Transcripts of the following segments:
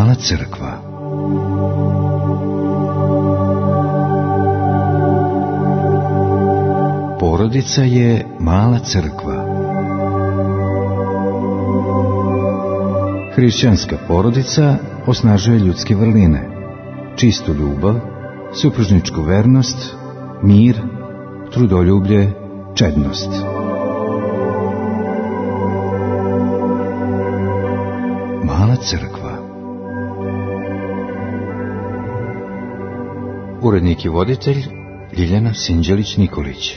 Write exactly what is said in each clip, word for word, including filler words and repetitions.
Mala crkva. Porodica je mala crkva. Hrišćanska porodica osnažuje ljudske vrline, čistu ljubav, supružničku vernost, mir, trudoljublje, čednost. Mala crkva. Urednik i voditelj Ljiljana Sinđelić-Nikolić.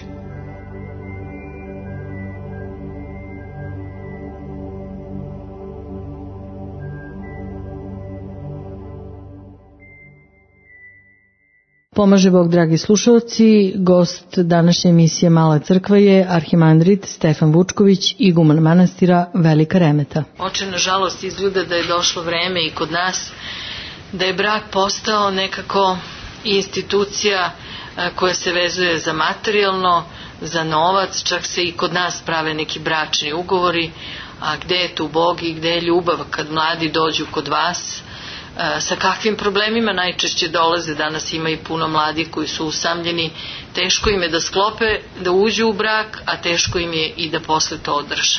Pomaže Bog, dragi slušalci. Gost današnje emisije Mala crkva je arhimandrit Stefan Vučković, iguman manastira Velika Remeta. Oče, nažalost, izgleda da je došlo vreme i kod nas da je brak postao nekako institucija koja se vezuje za materijalno, za novac, čak se i kod nas prave neki bračni ugovori, a gde je tu Bog i gde je ljubav kad mladi dođu kod vas? Sa kakvim problemima najčešće dolaze? Danas ima i puno mladih koji su usamljeni, teško im je da sklope, da uđu u brak, a teško im je i da posle to održe.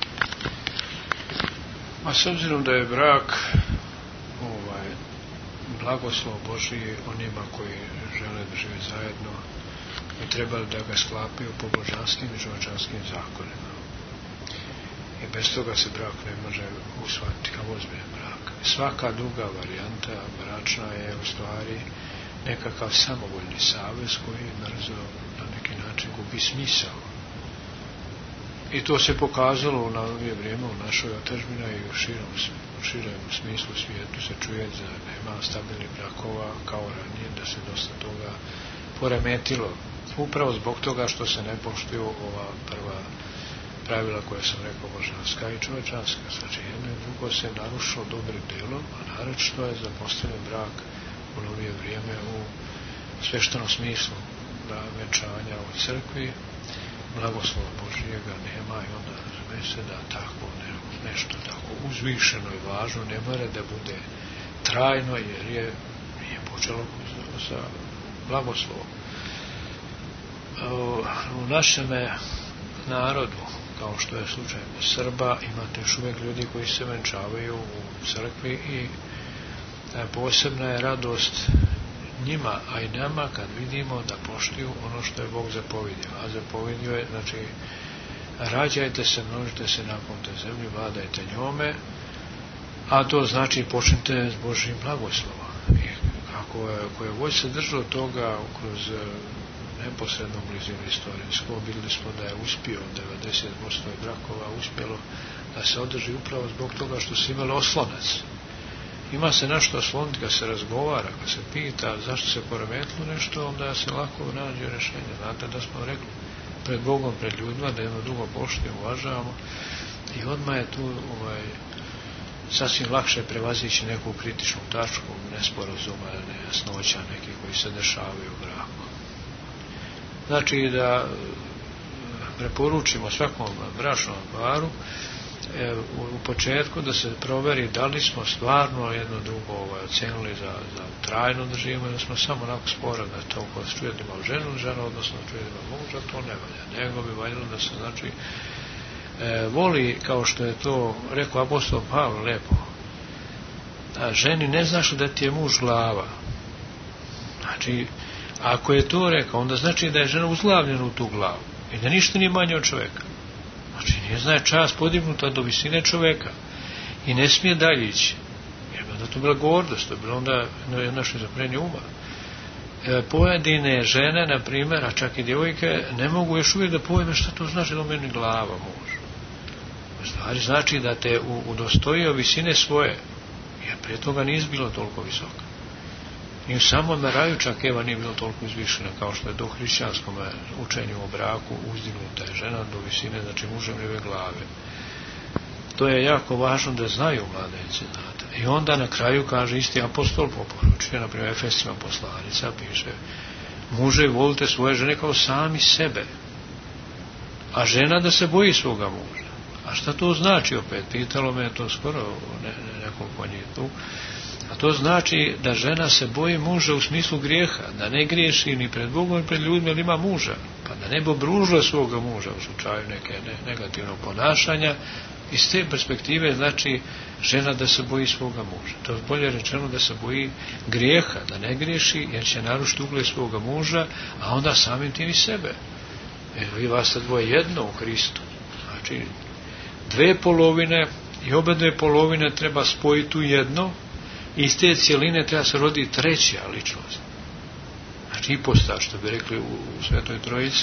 A s obzirom da je brak ovaj, blagoslov Božiji onima koji žele da žive zajedno, i treba da ga sklapaju po božanskim i čovječanskim zakonima. I bez toga se brak ne može usvojiti kao ozbiljan brak. Svaka druga varijanta bračna je u stvari nekakav samovoljni savez koji brzo na neki način gubi smisao. I to se pokazalo u novije vrijeme u našoj otadžbini i u širom, u širem smislu svijetu se čuje da nema stabilnih brakova kao ranije, da se dosta toga poremetilo. Upravo zbog toga što se ne poštuju ova prva pravila koje sam rekao, božanska i čovečanska. Znači jedno i drugo se narušilo dobrim delom, a naročito je zapostavljen brak u novije vrijeme u sveštenom smislu da venčanja u crkvi, blagoslova Božijega nema i onda razume se da tako ne, nešto tako uzvišeno i važno ne mora da bude trajno, jer je nije počelo sa blagoslovom. U našem narodu, kao što je slučaj Srba, imate još uvijek ljudi koji se venčavaju u crkvi i posebna je radost njima, a i nama kad vidimo da poštuju ono što je Bog zapovidio. A zapovidio je, znači, rađajte se, množite se nakon te zemlje, vladajte njome, a to znači počnite s Božjim blagoslovom. I ako je, ako je Voj se držao toga kroz neposrednom blizinu istorijskom, vidjeli smo da je uspio devedeset posto brakova uspjelo da se održi upravo zbog toga što se imali oslonac. Ima se nešto osloniti kad se razgovara, kad se pita zašto se poremetilo nešto, onda se lako nađe rješenje. Znate da smo rekli pred Bogom, pred ljudima, da jedno drugo poštujemo, uvažavamo i odmah je tu ovaj, sasvim lakše prevazići neku kritičnu tačku, nesporazuma, nejasnoća neki koji se dešavaju u braku. Znači da preporučimo svakom bračnom paru e, u, u početku da se proveri da li smo stvarno jedno drugo ovaj, ocenili za, za trajno da živimo, da smo samo onako spora da to ko čuje da ima ženu, žena odnosno čuje da ima muža, to ne valja. Nego bi valjalo da se znači e, voli, kao što je to rekao apostol Pavle lepo, a ženi ne znaš da ti je muž glava. Znači ako je to rekao, onda znači da je žena uzglavljena u tu glavu i da ništa nije manje od čovjeka. Znači nije znaje čast podignuta do visine čovjeka i ne smije dalje ići. Jer da to bila gordost, to je bilo onda jedno šizofrenije uma. E, pojedine žene, na primjer, a čak i djevojke, ne mogu još uvijek da pojme šta to znači da meni glava muž. U stvari znači da te udostojio visine svoje, jer prije toga nije bilo toliko visoka. I u samom raju čak Eva nije bilo toliko izvišena kao što je do hrišćanskom učenju o braku uzdignuta je žena do visine, znači muževljeve glave. To je jako važno da znaju mladenci, znate. I onda na kraju kaže isti apostol poporučuje, na primjer Efesima poslanica piše, muže volite svoje žene kao sami sebe, a žena da se boji svoga muža. A šta to znači opet? Pitalo me to skoro ne, ne, nekoliko njih tu. A to znači da žena se boji muža u smislu grijeha, da ne griješi ni pred Bogom ni pred ljudima, ali ima muža, pa da ne bi obružila svoga muža u slučaju neke negativnog ponašanja. Iz te perspektive znači žena da se boji svoga muža. To je bolje rečeno da se boji grijeha, da ne griješi, jer će narušiti ugled svoga muža, a onda samim tim i sebe. Jer vi vas ste dvoje jedno u Hristu. Znači, dve polovine i obe dve polovine treba spojiti u jedno, i iz te cijeline treba se roditi treća ličnost. Znači, ipostat, što bi rekli u, u Svetoj Trojici.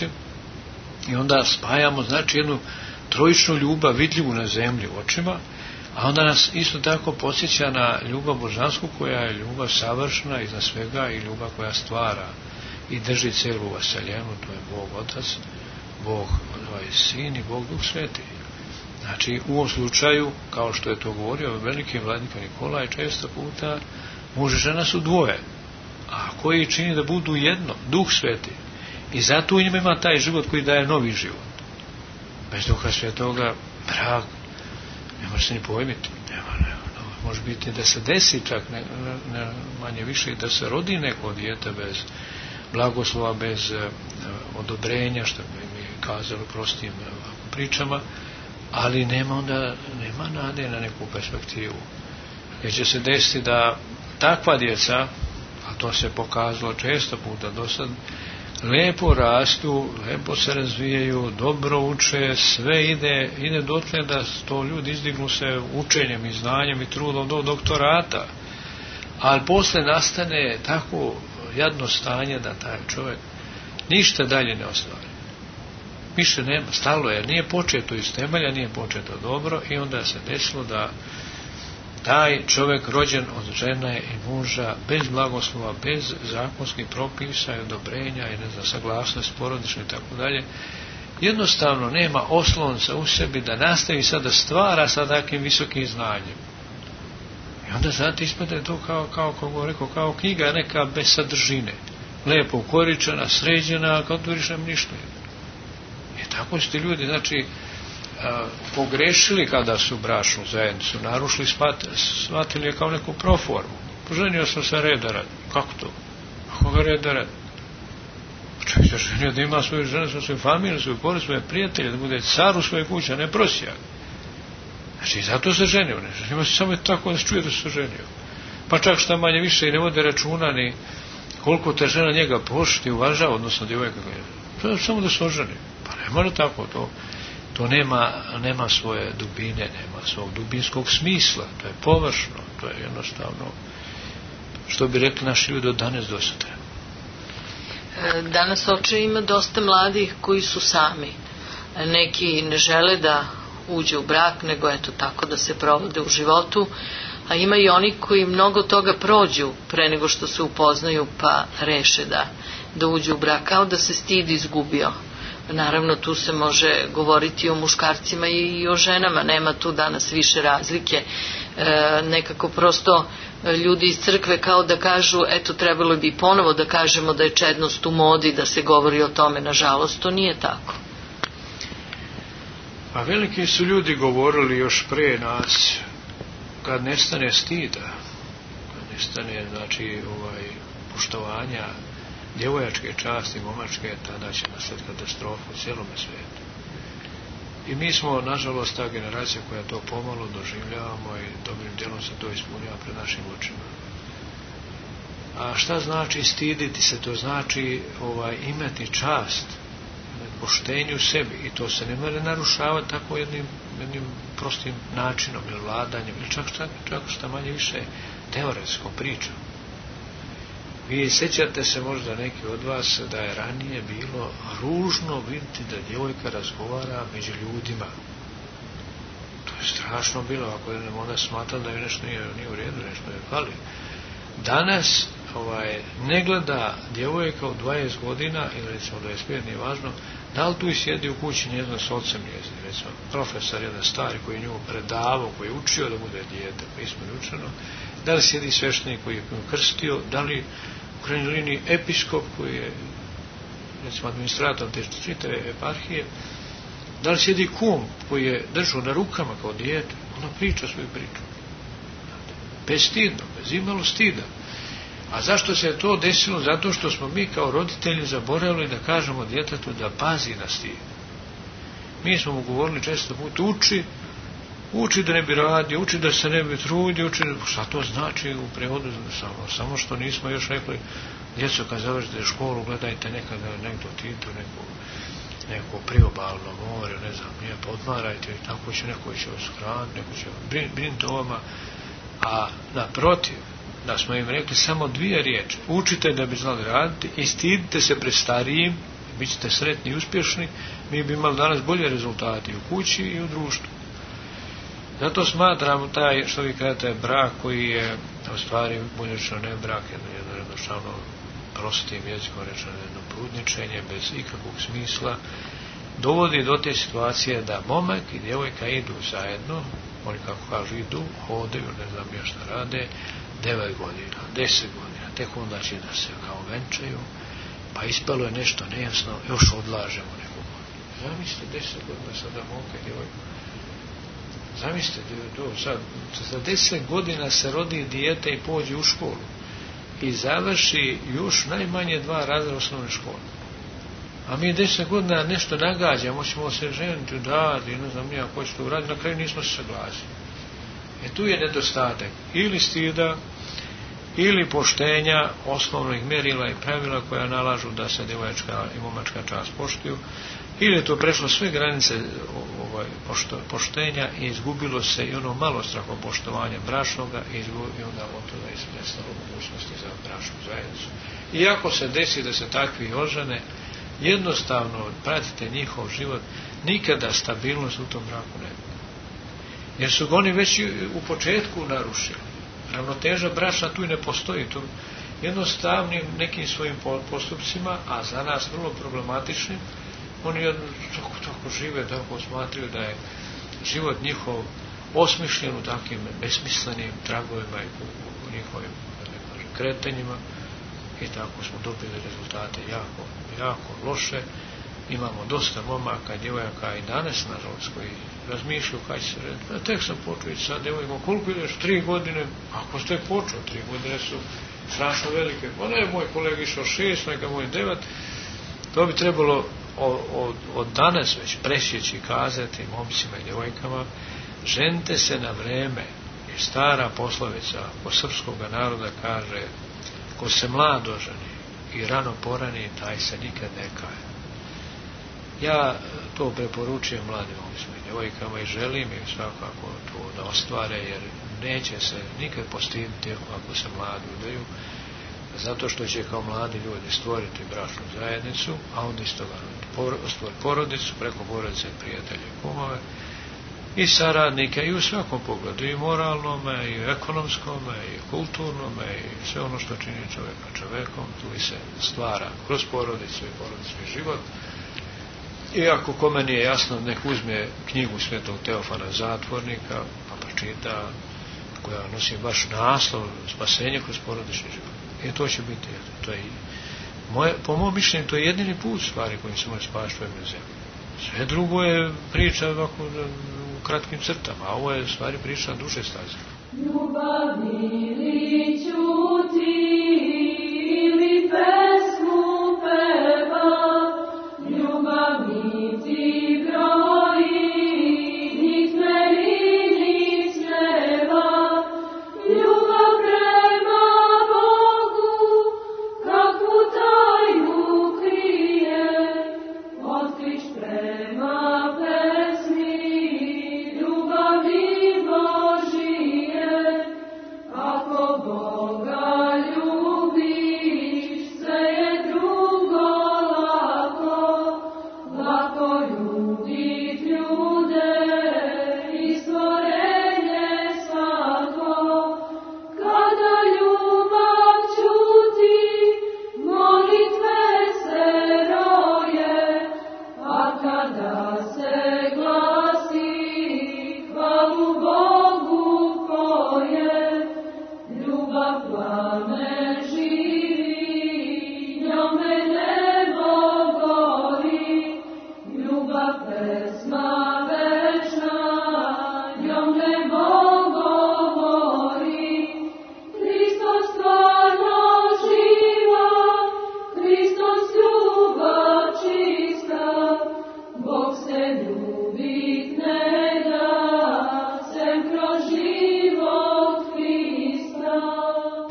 I onda spajamo, znači, jednu trojičnu ljubav vidljivu na zemlji u očima, a onda nas isto tako podsjeća na ljubav božansku, koja je ljubav savršena iznad svega i ljubav koja stvara i drži celu vaseljenu, to je Bog Otac, Bog ovaj, Sin i Bog Duh Sveti. Znači, u ovom slučaju, kao što je to govorio veliki vladika Nikolaj, često puta muž i žena su dvoje, a koji čini da budu jedno, Duh Sveti. I zato u njima ima taj život koji daje novi život. Bez Duha Svetoga brak ne može se ni pojmiti. Nema, nema, može biti da se desi čak ne, ne, manje više da se rodi neko dijete bez blagoslova, bez uh, odobrenja, što bi mi kazali prostim uh, pričama, ali nema onda nema nade na neku perspektivu. Jer će se desiti da takva djeca, a to se pokazalo često puta do sad, lepo rastu, lepo se razvijaju, dobro uče, sve ide, ide dotle da to ljudi izdignu se učenjem i znanjem i trudom do doktorata. Ali posle nastane tako jadno stanje da taj čovjek ništa dalje ne ostvari. Više nema, stalo je, nije početo iz temelja, nije početo dobro, i onda se desilo da taj čovjek rođen od žene i muža, bez blagoslova, bez zakonskih propisa i odobrenja i ne znam, saglasnost porodične i tako dalje, jednostavno nema oslonca u sebi da nastavi sad da stvara sa takvim visokim znanjem. I onda znate, ispada to kao, kao, kako rekao, kao knjiga neka bez sadržine, lepo ukoričena, sređena, kao to više ništa. I tako su ti ljudi, znači, a, pogrešili kada su bračnu zajednicu narušili, shvatili je kao neku proformu. Poženio sam se reda radi. Kako to? Kako ga reda radi? Čovjek se ženio da ima svoju ženu, svoju familiju, svoju porodicu, svoje prijatelje, da bude car u svoje kuće, ne prosjak. Znači, zato se ženio. Ne ženio se samo tako da se čuje da se ženio. Pa čak šta manje više i ne vode računa ni koliko te žena njega pošti, uvažava, odnosno djevojka. To samo da se oženi. Pa ne mora tako to. To nema, nema svoje dubine, nema svog dubinskog smisla, to je površno, to je jednostavno, što bi rekli naši ljudi od danas do sutra. Danas oče ima dosta mladih koji su sami. Neki ne žele da uđe u brak, nego eto tako da se provode u životu, a ima i oni koji mnogo toga prođu pre nego što se upoznaju pa reše da, da uđu u brak, kao da se stid izgubio. Naravno, tu se može govoriti o muškarcima i o ženama, nema tu danas više razlike. E, nekako prosto ljudi iz crkve kao da kažu, eto, trebalo bi ponovo da kažemo da je čednost u modi, da se govori o tome. Nažalost, to nije tako. A veliki su ljudi govorili još pre nas, kad nestane stida, kad nestane, znači, ovaj, poštovanja djevojačke časti, momačke, tada će nastati katastrofa u cijelome svijetu. I mi smo, nažalost, ta generacija koja to pomalo doživljavamo i dobrim djelom se to ispunjava pred našim očima. A šta znači stiditi se? To znači ovaj, imati čast, poštenju u sebi, i to se ne može narušavati tako jednim, jednim prostim načinom ili vladanjem, ili čak, čak, čak šta manje više teoretskom pričom. Vi sjećate se možda neki od vas da je ranije bilo ružno vidjeti da djevojka razgovara među ljudima. To je strašno bilo, ako je onda smatra da je nešto nije, nije u redu, nešto je fali. Danas ovaj, ne gleda djevojka u dvadeset godina ili recimo dvadeset pet, nije važno, da li tu sjedi u kući njezno s ocem njezno, recimo profesor jedan stari koji je nju predavao, koji je učio da bude dijete, pismo je učeno, da li sjedi sveštenik koji je krstio, da li u krajnjoj liniji episkop koji je recimo administrator te čitave eparhije, da li sjedi kum koji je držao na rukama kao dijete, ono priča svoju priču. Bestidno, bez imalo stida. A zašto se to desilo? Zato što smo mi kao roditelji zaboravili da kažemo djetetu da pazi na stid. Mi smo mu govorili često put, uči, uči da ne bi radio, uči da se ne bi trudio, uči, šta to znači u prevodu, samo, samo što nismo još rekli, djeco kad završite školu, gledajte nekada negdje otitu, neko, neko priobalno more, ne znam, nije, podmarajte, i tako će, neko će vas hraniti, neko će brin, briniti o vama, a naprotiv, da smo im rekli samo dvije riječi, učite da bi znali raditi i stidite se pred starijim, bit ćete sretni i uspješni, mi bi imali danas bolje rezultate u kući i u društvu. Zato smatram taj, što vi kažete, brak koji je u stvari bunječno ne brak, jedno jednostavno prostim jezikom rečeno jedno prudničenje bez ikakvog smisla, dovodi do te situacije da momak i djevojka idu zajedno, oni kako kažu idu, hodaju, ne znam ja šta rade, devet godina, deset godina, tek onda će da se kao venčaju, pa ispalo je nešto nejasno, još odlažemo neku godinu. Zamislite deset godina sada momka i djevojka. Zamislite, do, sad, za deset godina se rodi dijete i pođe u školu i završi još najmanje dva razreda osnovne škole. A mi deset godina nešto nagađamo, ćemo se ženiti, da, ne znam nija ko će to uraditi, na kraju nismo se saglasili. E tu je nedostatak ili stida, ili poštenja osnovnih mjerila i pravila koja nalažu da se djevojačka i momačka čast poštuju, ili je to prešlo sve granice ovaj, pošto, poštenja i izgubilo se i ono malo strahopoštovanja bračnoga i, i onda od toga ispredstavilo mogućnosti za bračnu zajednicu. Iako se desi da se takvi ožene, jednostavno pratite njihov život, nikada stabilnost u tom braku ne bude. Jer su oni već u početku narušili. Ravnoteža bračna tu i ne postoji. Tu jednostavnim nekim svojim postupcima, a za nas vrlo problematičnim, oni tako, tako žive, tako smatraju da je život njihov osmišljen u takvim besmislenim tragovima i u, u njihovim kretanjima i tako smo dobili rezultate jako, jako loše. Imamo dosta momaka, djevojaka i danas, nažalost, koji razmišljaju kaj se red. Tek sam počeo ići sa djevojkom, koliko ideš? Tri godine, ako ste počeo, tri godine su strašno velike. Pa ne, moj kolega išao šest, neka moj devet. To bi trebalo od, od, od danas već presjeći kazati momcima i djevojkama, ženite se na vreme. I stara poslovica od srpskoga naroda kaže, ko se mlad oženi i rano porani, taj se nikad ne kaje. Ja to preporučujem mladim momcima i djevojkama i želim im svakako to da ostvare, jer neće se nikad postiditi ako se mladi udaju, zato što će kao mladi ljudi stvoriti bračnu zajednicu, a onda isto stvoriti porodicu, preko porodice prijatelje i kumove i saradnike i u svakom pogledu, i moralnome, i ekonomskome, i kulturnome, i sve ono što čini čovjeka čovjekom, tu se stvara kroz porodicu i porodični život. I ako kome nije jasno, nek uzme knjigu Svetog Teofana Zatvornika, pa pročita, koja nosi baš naslov Spasenje kroz porodični život. I to će biti, to je, moje, po mom mišljenju, to je jedini put stvari kojim se može spasiti u ovoj zemlji. Sve drugo je priča ovako u kratkim crtama, a ovo je stvari priča duže staze. Ljubavi li ćuti ili pesmu peva, ljubavi ti broji, nit meri, nit sneva, ljubav prema Bogu, kakvu tajnu krije, otkrić prema pesmi, ljubavi Božije, ako Boga ljubi.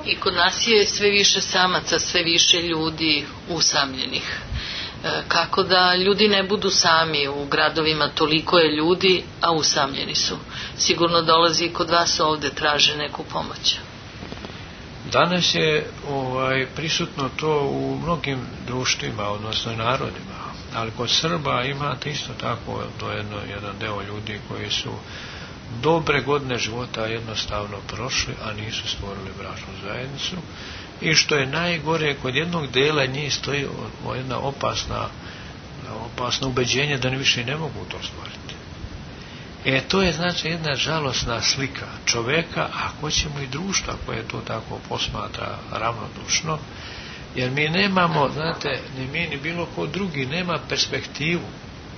I kod nas je sve više samaca, sve više ljudi usamljenih. Kako da ljudi ne budu sami, u gradovima toliko je ljudi, a usamljeni su. Sigurno dolazi i kod vas ovde, traže neku pomoć. Danas je ovaj, prisutno to u mnogim društvima, odnosno narodima, ali kod Srba imate isto tako to jedno, jedan deo ljudi koji su dobre godine života jednostavno prošli, a nisu stvorili bračnu zajednicu. I što je najgore, kod jednog dela njih stoji jedna opasna, opasno ubeđenje da ni više ne mogu to stvoriti. E, to je znači jedna žalosna slika čoveka, a ako ćemo i društva koje to tako posmatra ravnodušno, jer mi nemamo, znate, ni mi ni bilo ko drugi nema perspektivu,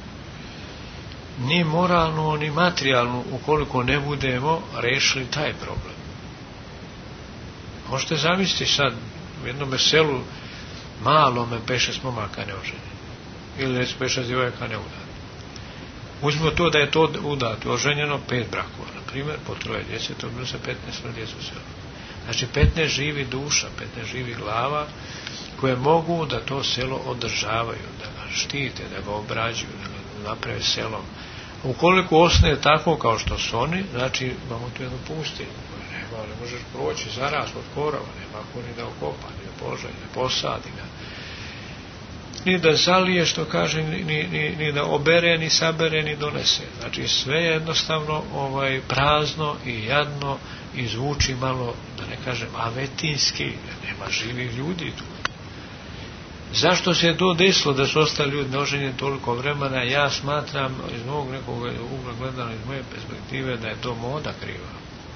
ni moralnu, ni materijalnu, ukoliko ne budemo rešili taj problem. Možete zamisliti sad u jednom selu malome pet šest momaka neoženjeni ili reći pet šest djevojaka neudati. Uzmimo to da je to udato, oženjeno pet brakova, na primjer, po troje djece, to bilo se petnaest djece u selu. Znači petnaest živi duša, petnaest živi glava koje mogu da to selo održavaju, da ga štite, da ga obrađuju, da ga naprave selom. Ukoliko ostane tako kao što su oni, znači imamo tu jednu pustinju. Ne možeš proći zaraz od korova, nema ko ni da okopa, ni da poželj, ne posadi ga, ni da zalije, što kaže, ni, ni, ni da obere, ni sabere, ni donese. Znači sve je jednostavno ovaj, prazno i jadno i zvuči malo, da ne kažem, avetinski, nema živih ljudi tu. Zašto se je to desilo da su ostali ljudi neoženjeni toliko vremena? Ja smatram iz mog nekog ugla gledano, iz moje perspektive, da je to moda kriva.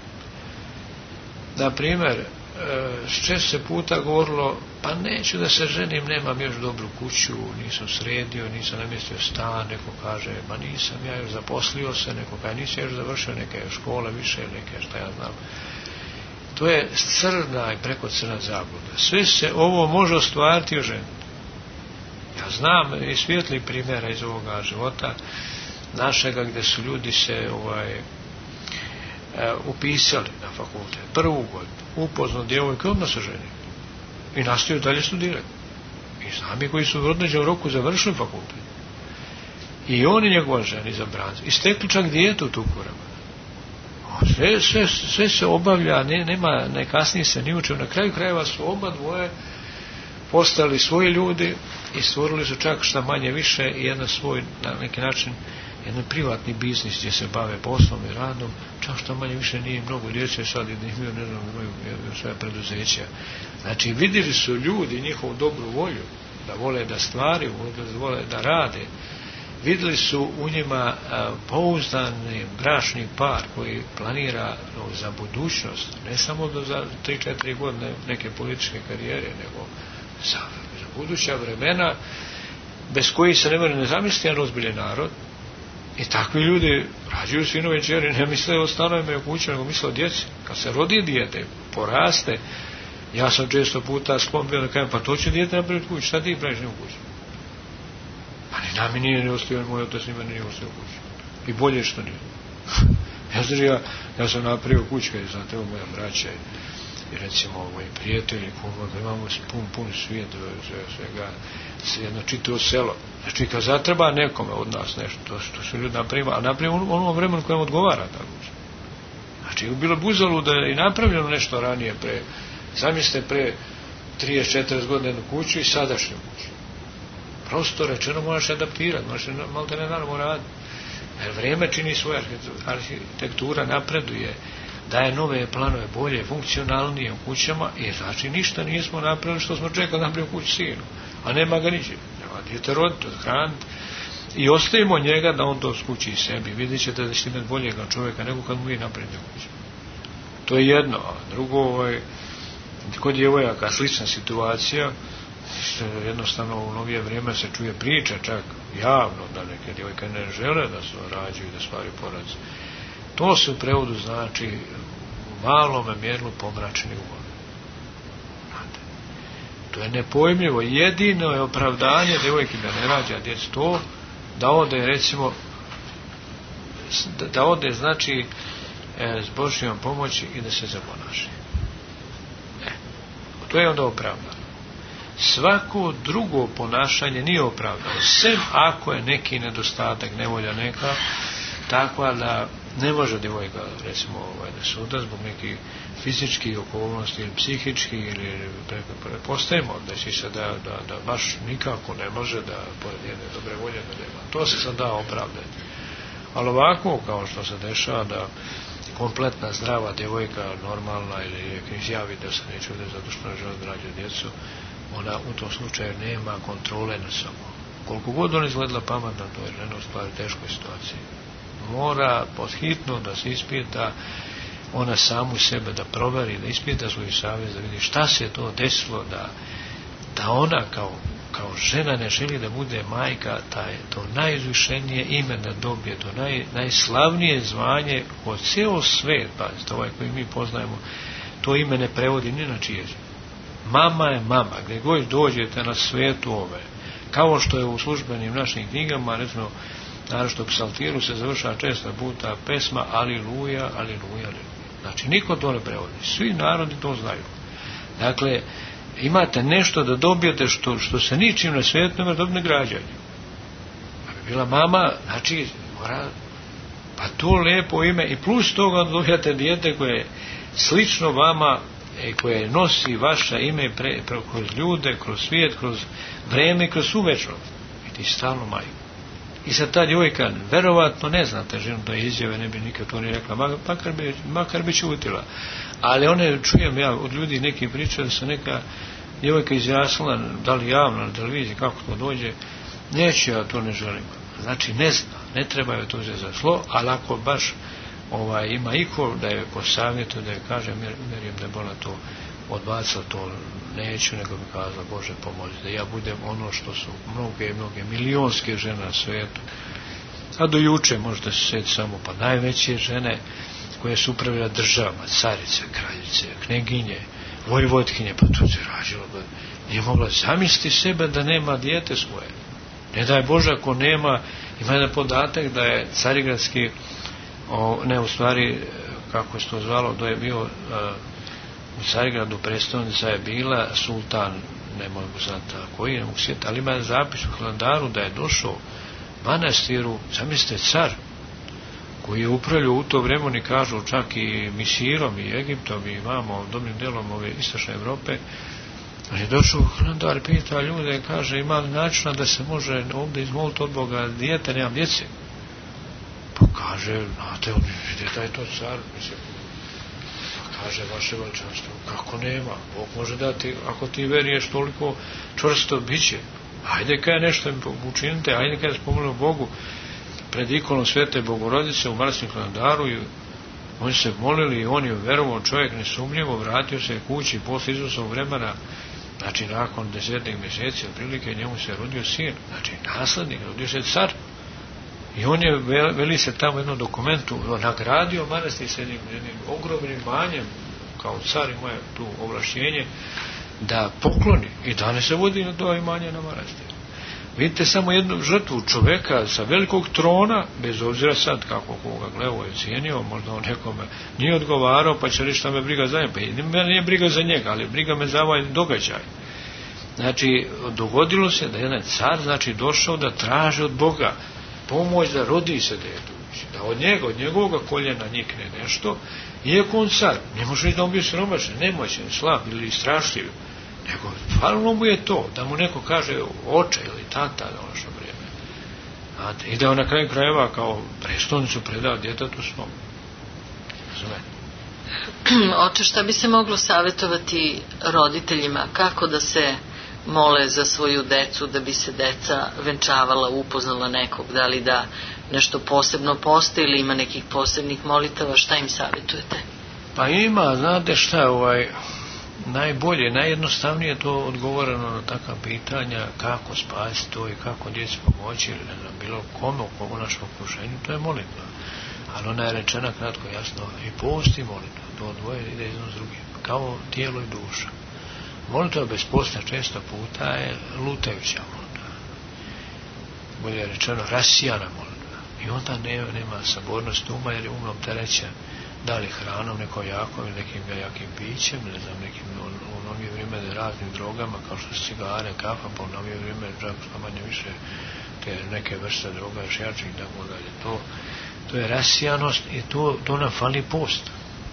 Na primjer, šest se puta govorilo, pa neću da se ženim, nemam još dobru kuću, nisam sredio, nisam namjestio stan, neko kaže, ma nisam ja još zaposlio se, neko kaže, nisam još završio neke škole više, neke šta ja znam. To je crna i preko crna zabluda. Sve se ovo može ostvariti u ženi. Ja znam i svijetli primjera iz ovoga života našega, gdje su ljudi se ovaj, upisali na fakultet, prvu godinu, upoznao djevojke, odmah se ženi i nastavio dalje studirati. I znam i koji su u određenom roku završili fakultet. I on i njegova žena izabrani. I stekli čak dijete u tu kurama. Sve, sve, sve se obavlja, ne, nema, ne kasnije se ni učeo. Na kraju krajeva su oba dvoje postali svoji ljudi i stvorili su čak šta manje više i jedan svoj, na neki način, jedan privatni biznis gdje se bave poslom i radom, čak što manje više nije mnogo djece sad i da ih imaju, ne znam, imaju svoje preduzeća. Znači vidjeli su ljudi njihovu dobru volju, da vole da stvaraju, da vole da rade. Vidjeli su u njima a, pouzdani bračni par koji planira no, za budućnost, ne samo do za tri četiri godine neke političke karijere, nego za, za buduća vremena bez kojih se ne može ne zamisliti jedan ozbiljen narod. I takvi ljudi rađuju sinove čeri, ne misle o stanovima i o kući, nego misle o djeci. Kad se rodi dijete, poraste, ja sam često puta sklon bio da kažem, pa to će dijete napraviti kuću, šta ti praviš ne u kuću? Pa ni nami nije ne ostavio, moj otac nima nije ostavio kuću. I bolje što nije. ja, znači, ja, ja sam napravio kuću, kada znate, ovo moja braća i recimo moji prijatelji, da imamo pun, pun svijet, svega, jedno čitavo selo. Znači, kad zatreba nekome od nas nešto, to, to su ljudi napravili, a napravili u onom vremenu kojem odgovara ta kuća. Znači, bilo buzalo da je i napravljeno nešto ranije, pre, zamislite, pre trideset četrdeset godina jednu kuću i sadašnju kuću. Prosto rečeno moraš adaptirati, moraš malo te ne naravno raditi. Jer vrijeme čini svoje, arhitektura napreduje, daje nove planove, bolje, funkcionalnije u kućama i znači ništa nismo napravili što smo čekali napravili u kuću sinu, a nema ga ničeg. Dijete roditi, odhraniti i ostavimo njega da on to skući sebi. Vidjet ćete da ćete imati boljega čovjeka nego kad mu vi napravite kuću. To je jedno. A drugo, ovaj, kod djevojaka slična situacija, jednostavno u novije vrijeme se čuje priča čak javno da neke djevojke ne žele da se rađaju i da stvaraju porodice. To se u prevodu znači u malome mjerlu pomračeni umovi. To je nepojmljivo. Jedino je opravdanje djevojke da ne rađa djece to da ode recimo da ode znači e, s Božjom pomoći i da se zaponaši. E, To je onda opravdano. Svako drugo ponašanje nije opravdano, sem ako je neki nedostatak, nevolja neka, takva da ne može djevojka, recimo, ovaj, da se uda zbog nekih fizičkih okolnosti ili psihički, ili prepostavimo da će se da, da, da baš nikako ne može da pored jedne dobre volje da nema. To se sad da opravdati. Ali ovako, kao što se dešava, da kompletna zdrava djevojka, normalna, ili izjavi da se neće udati zato što ne žele da rađe djecu, ona u tom slučaju nema kontrole na sobom. Koliko god ona izgledala pametna, to je žena u stvari teškoj situaciji. Mora podhitno da se ispita ona samu sebe, da proveri, da ispita svoju savjest, da vidi šta se to desilo, da, da ona kao, kao žena ne želi da bude majka, taj, to najizvišenije ime da dobije, to naj, najslavnije zvanje od cijelo svet, pazite, ovaj koji mi poznajemo, to ime ne prevodi ni na čije. Mama je mama, gdje god dođete na svijetu ove, kao što je u službenim našim knjigama, recimo, naročito u psaltiru se završava često puta pesma Aliluja, Aliluja, Aliluja. Znači, niko to ne prevodi. Svi narodi to znaju. Dakle, imate nešto da dobijete što, što se ničim na svijetu ne može dobiti građanje. Da bi bila mama, znači, mora, pa to lijepo ime i plus toga dobijate dijete koje je slično vama i koje nosi vaša ime pre, pre, kroz ljude, kroz svijet, kroz vreme, kroz svu večnost. I ti stalno majku. I sad ta djevojka, verovatno ne znate ženu da izjave, ne bi nikad to ni rekla, makar bi, makar bi čutila. Ali one, čujem ja od ljudi neki pričaju da se neka djevojka izjasnila, da li javno na televiziji, kako to dođe, neće, ja to ne želim. Znači ne zna, ne treba joj to uzeti za zlo, ali ako baš ovaj, ima iko da je posavjetuje, da je kaže, Miriam da je bila to odbacila, to neću, nego bi kazala, Bože pomozi, da ja budem ono što su mnoge i mnoge milionske žene na svijetu. A do juče možda se sjeti samo pa najveće žene koje su upravljala državama, carice, kraljice, kneginje, vojvodkinje, pa to se rađilo, nije mogla zamisliti sebe da nema dijete svoje. Ne daj Bože ako nema, ima jedan podatak da je carigradski, o, ne u stvari, kako se to zvalo, da je bio a, u Carigradu predstavnica je bila sultan, ne mogu znati koji, ne mogu sjeti, ali ima zapis u kalendaru da je došao manastiru, zamislite, car, koji je upravljao u to vreme, oni kažu čak i Misirom i Egiptom i imamo dobrim delom ove istočne Evrope, on je došao u kalendar, pita ljude, kaže, ima li načina da se može ovdje izmoliti od Boga dijete, nemam djece? Pa kaže, znate, on vidi da je to car, mislim, kaže, vaše veličanstvo, kako nema, Bog može dati, ako ti veruješ toliko čvrsto biće, ajde kaj nešto im učinite, ajde kaj spomenemo Bogu pred ikonom Svete Bogorodice u Marskom kalendaru i oni se molili i on je verovao čovjek nesumnjivo, vratio se kući posle Isusovog vremena, znači nakon desetih mjeseci otprilike njemu se rodio sin, znači naslednik, rodio se car. I on je, veli se tamo jednom dokumentu, nagradio manastir s jednim, jednim ogromnim imanjem, kao car ima tu ovlašćenje, da pokloni. I danas se vodi na to imanje na manastir. Vidite samo jednu žrtvu čoveka sa velikog trona, bez obzira sad kako koga gledao je cijenio, možda on nekome nije odgovarao, pa će reći šta me briga za njega. Pa i nije briga za njega, ali briga me za ovaj događaj. Znači, dogodilo se da jedan car, znači, došao da traži od Boga pomoć da rodi se dete, da od njega, od njegovog koljena nikne nešto, iako on car, ne može da on bio siromašan, nemoćan, slab ili strašljiv, nego stvarno mu je to, da mu neko kaže oče ili tata na ono što vrijeme. Znate, i da on na kraju krajeva kao prestolnicu predao djetetu svom. Razumete? Oče, šta bi se moglo savjetovati roditeljima, kako da se mole za svoju decu, da bi se deca venčavala, upoznala nekog, da li da nešto posebno postoji ili ima nekih posebnih molitava, šta im savjetujete? Pa ima, znate šta, ovaj, najbolje, najjednostavnije to odgovoreno na takva pitanja, kako spasiti to i kako djeci pomoći ili ne znam, bilo kome u našem okruženju, to je molitva. Ali ona je rečena kratko, jasno, i post i molitva, to dvoje ide jedno s drugim, kao tijelo i duša. Molitva bez posta često puta je lutajuća molitva. Bolje je rečeno rasijana molitva. I onda nema, nema sabornosti uma jer je umom terećen. da li hranom, nekom jakom ili nekim jakim pićem, ne znam, nekim on, u novije vrijeme raznim drogama, kao što su cigare, kafa, pa u novije vrijeme što manje više te neke vrste droga, šjačih i tako dalje. To, to je rasijanost i to, to nam fali post.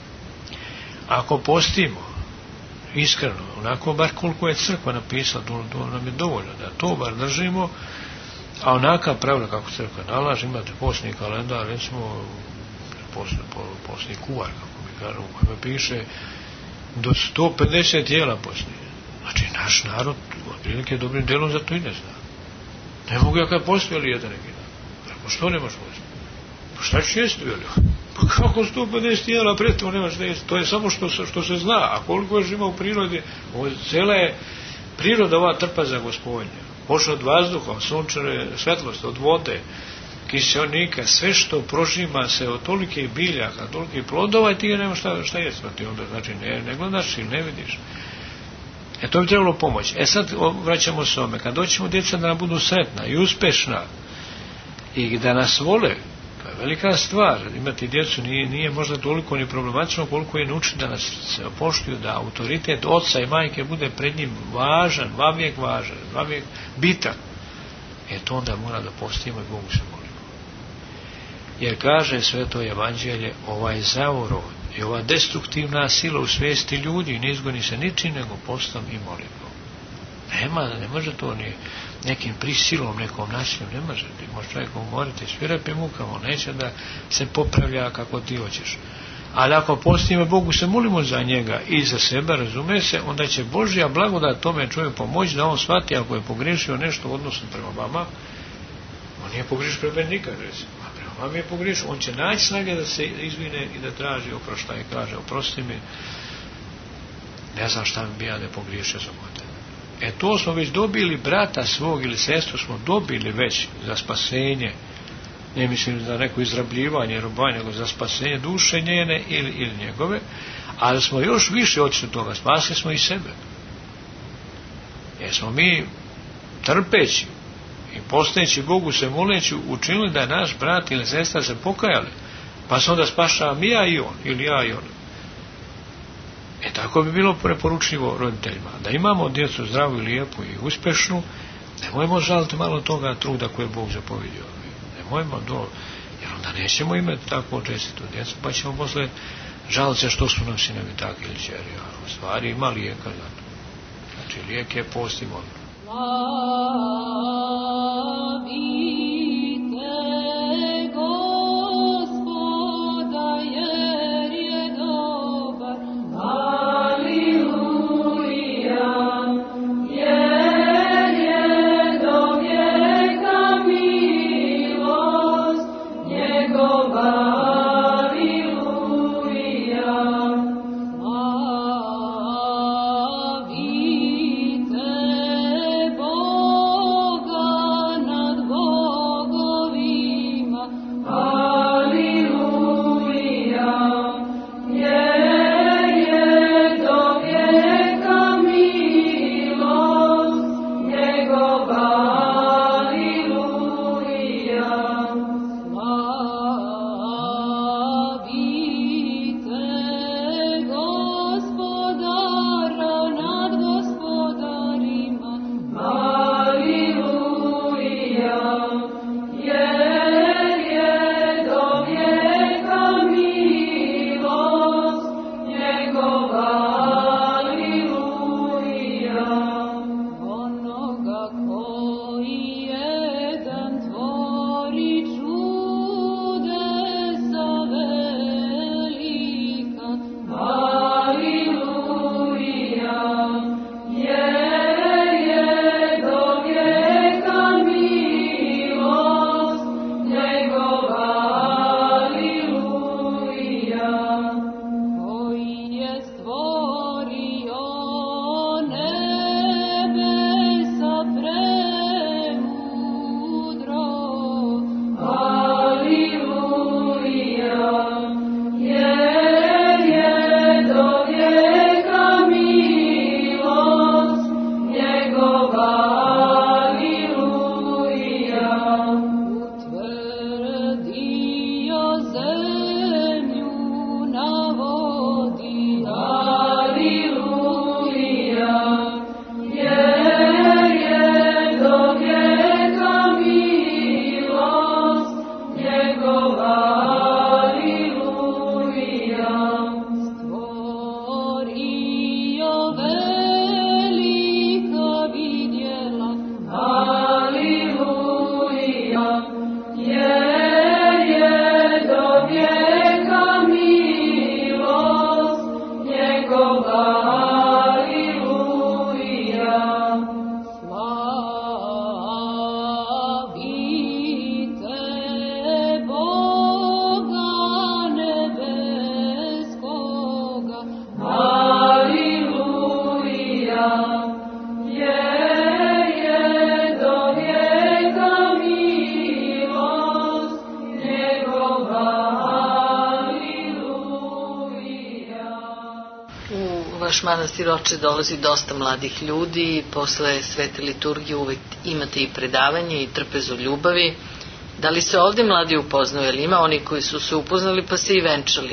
Ako postimo, iskreno, onako bar koliko je crkva napisala, to, to nam je dovoljno, da to bar držimo, a onaka pravila kako crkva nalaže, imate postni kalendar, recimo, postni, postni kuvar, kako mi kažemo, u kojem piše do sto pedeset jela postni. Znači, naš narod, otprilike dobrim delom za to i ne zna. Ne mogu ja kad posti, ali jedan neki dan. Pa što nemaš posti? Pa šta ću jesti, veli? Pa kako sto pedeset jela preto nemaš da jesti? To je samo što, što se zna. A koliko još ima u prirodi, ovo, cela je priroda ova trpa za gospodnje. Počne od vazduha, sunčane svetlosti, od vode, kiseonika, sve što prožima se od tolike biljaka, tolike plodova i ti nema šta, šta jesti. Ti onda, znači, ne, ne gledaš ili ne vidiš. E to bi trebalo pomoći. E sad vraćamo se ome. Kad doćemo djeca da nam budu sretna i uspešna i da nas vole, to je velika stvar. Imati djecu nije, nije možda toliko ni problematično koliko je naučiti da nas se poštuju, da autoritet oca i majke bude pred njim važan, vavijek važan, vavijek bitan. E to onda mora da postimo i Bogu se molimo. Jer kaže Sveto evanđelje, ovaj zauro i ova destruktivna sila u svijesti ljudi ne izgoni se ničim nego postom i molitvom. Nema, ne može to ni nekim prisilom, nekom nasilom, ne može. Ti može čovjek umoriti svirepim mukama, on neće da se popravlja kako ti hoćeš. Ali ako postimo Bogu se molimo za njega i za sebe, razume se, onda će Božja blagodat tome čovjeku pomoći da on shvati ako je pogriješio nešto u odnosu prema vama, on nije pogriješio prema meni nikad, recimo. Vam je pogriješio, on će naći snage da se izvine i da traži oproštaj i kaže oprosti mi, ne znam šta mi bi ja ne pogriješio zbog tebe. E to smo već dobili, brata svog ili sestru smo dobili već za spasenje, ne mislim za neko izrabljivanje, robanje, nego za spasenje duše njene ili, ili njegove, ali smo još više otišli toga, spasili smo i sebe. Jer smo mi trpeći i postojeći Bogu se moleći učinili da je naš brat ili sestra se pokajali, pa se onda spašavam i ja i on, ili ja i on. E tako bi bilo preporučljivo roditeljima, da imamo djecu zdravu i lijepu i uspešnu, nemojmo žaliti malo toga truda koje je Bog zapovidio. Nemojmo do, jer onda nećemo imati tako čestitu djecu, pa ćemo posle žaliti se što su nam sinovi takvi ili čeri, a u stvari ima lijeka za to. Znači lijek je post i molitva. Boga vaš manastir, oče, dolazi dosta mladih ljudi i posle svete liturgije uvek imate i predavanje i trpezu ljubavi. Da li se ovde mladi upoznaju, jer ima oni koji su se upoznali pa se i venčali?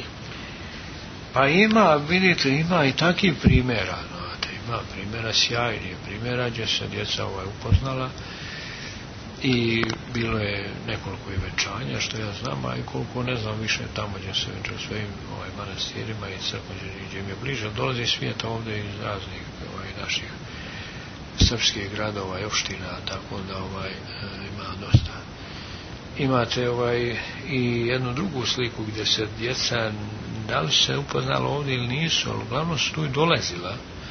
Pa ima, vidite, ima i takih primjera, znate, ima primjera sjajnih primjera gdje se djeca ovaj upoznala i bilo je nekoliko i venčanja, što ja znam, a i koliko ne znam više tamo gdje se venča u svojim ovaj, manastirima i crkvama gdje mi je bliže. Dolazi svijeta ovdje iz raznih ovaj, naših srpskih gradova i opština, tako da ovaj, ima dosta. Imate ovaj, i jednu drugu sliku gdje se djeca, da li se upoznalo ovdje ili nisu, ali uglavnom su tu i dolazila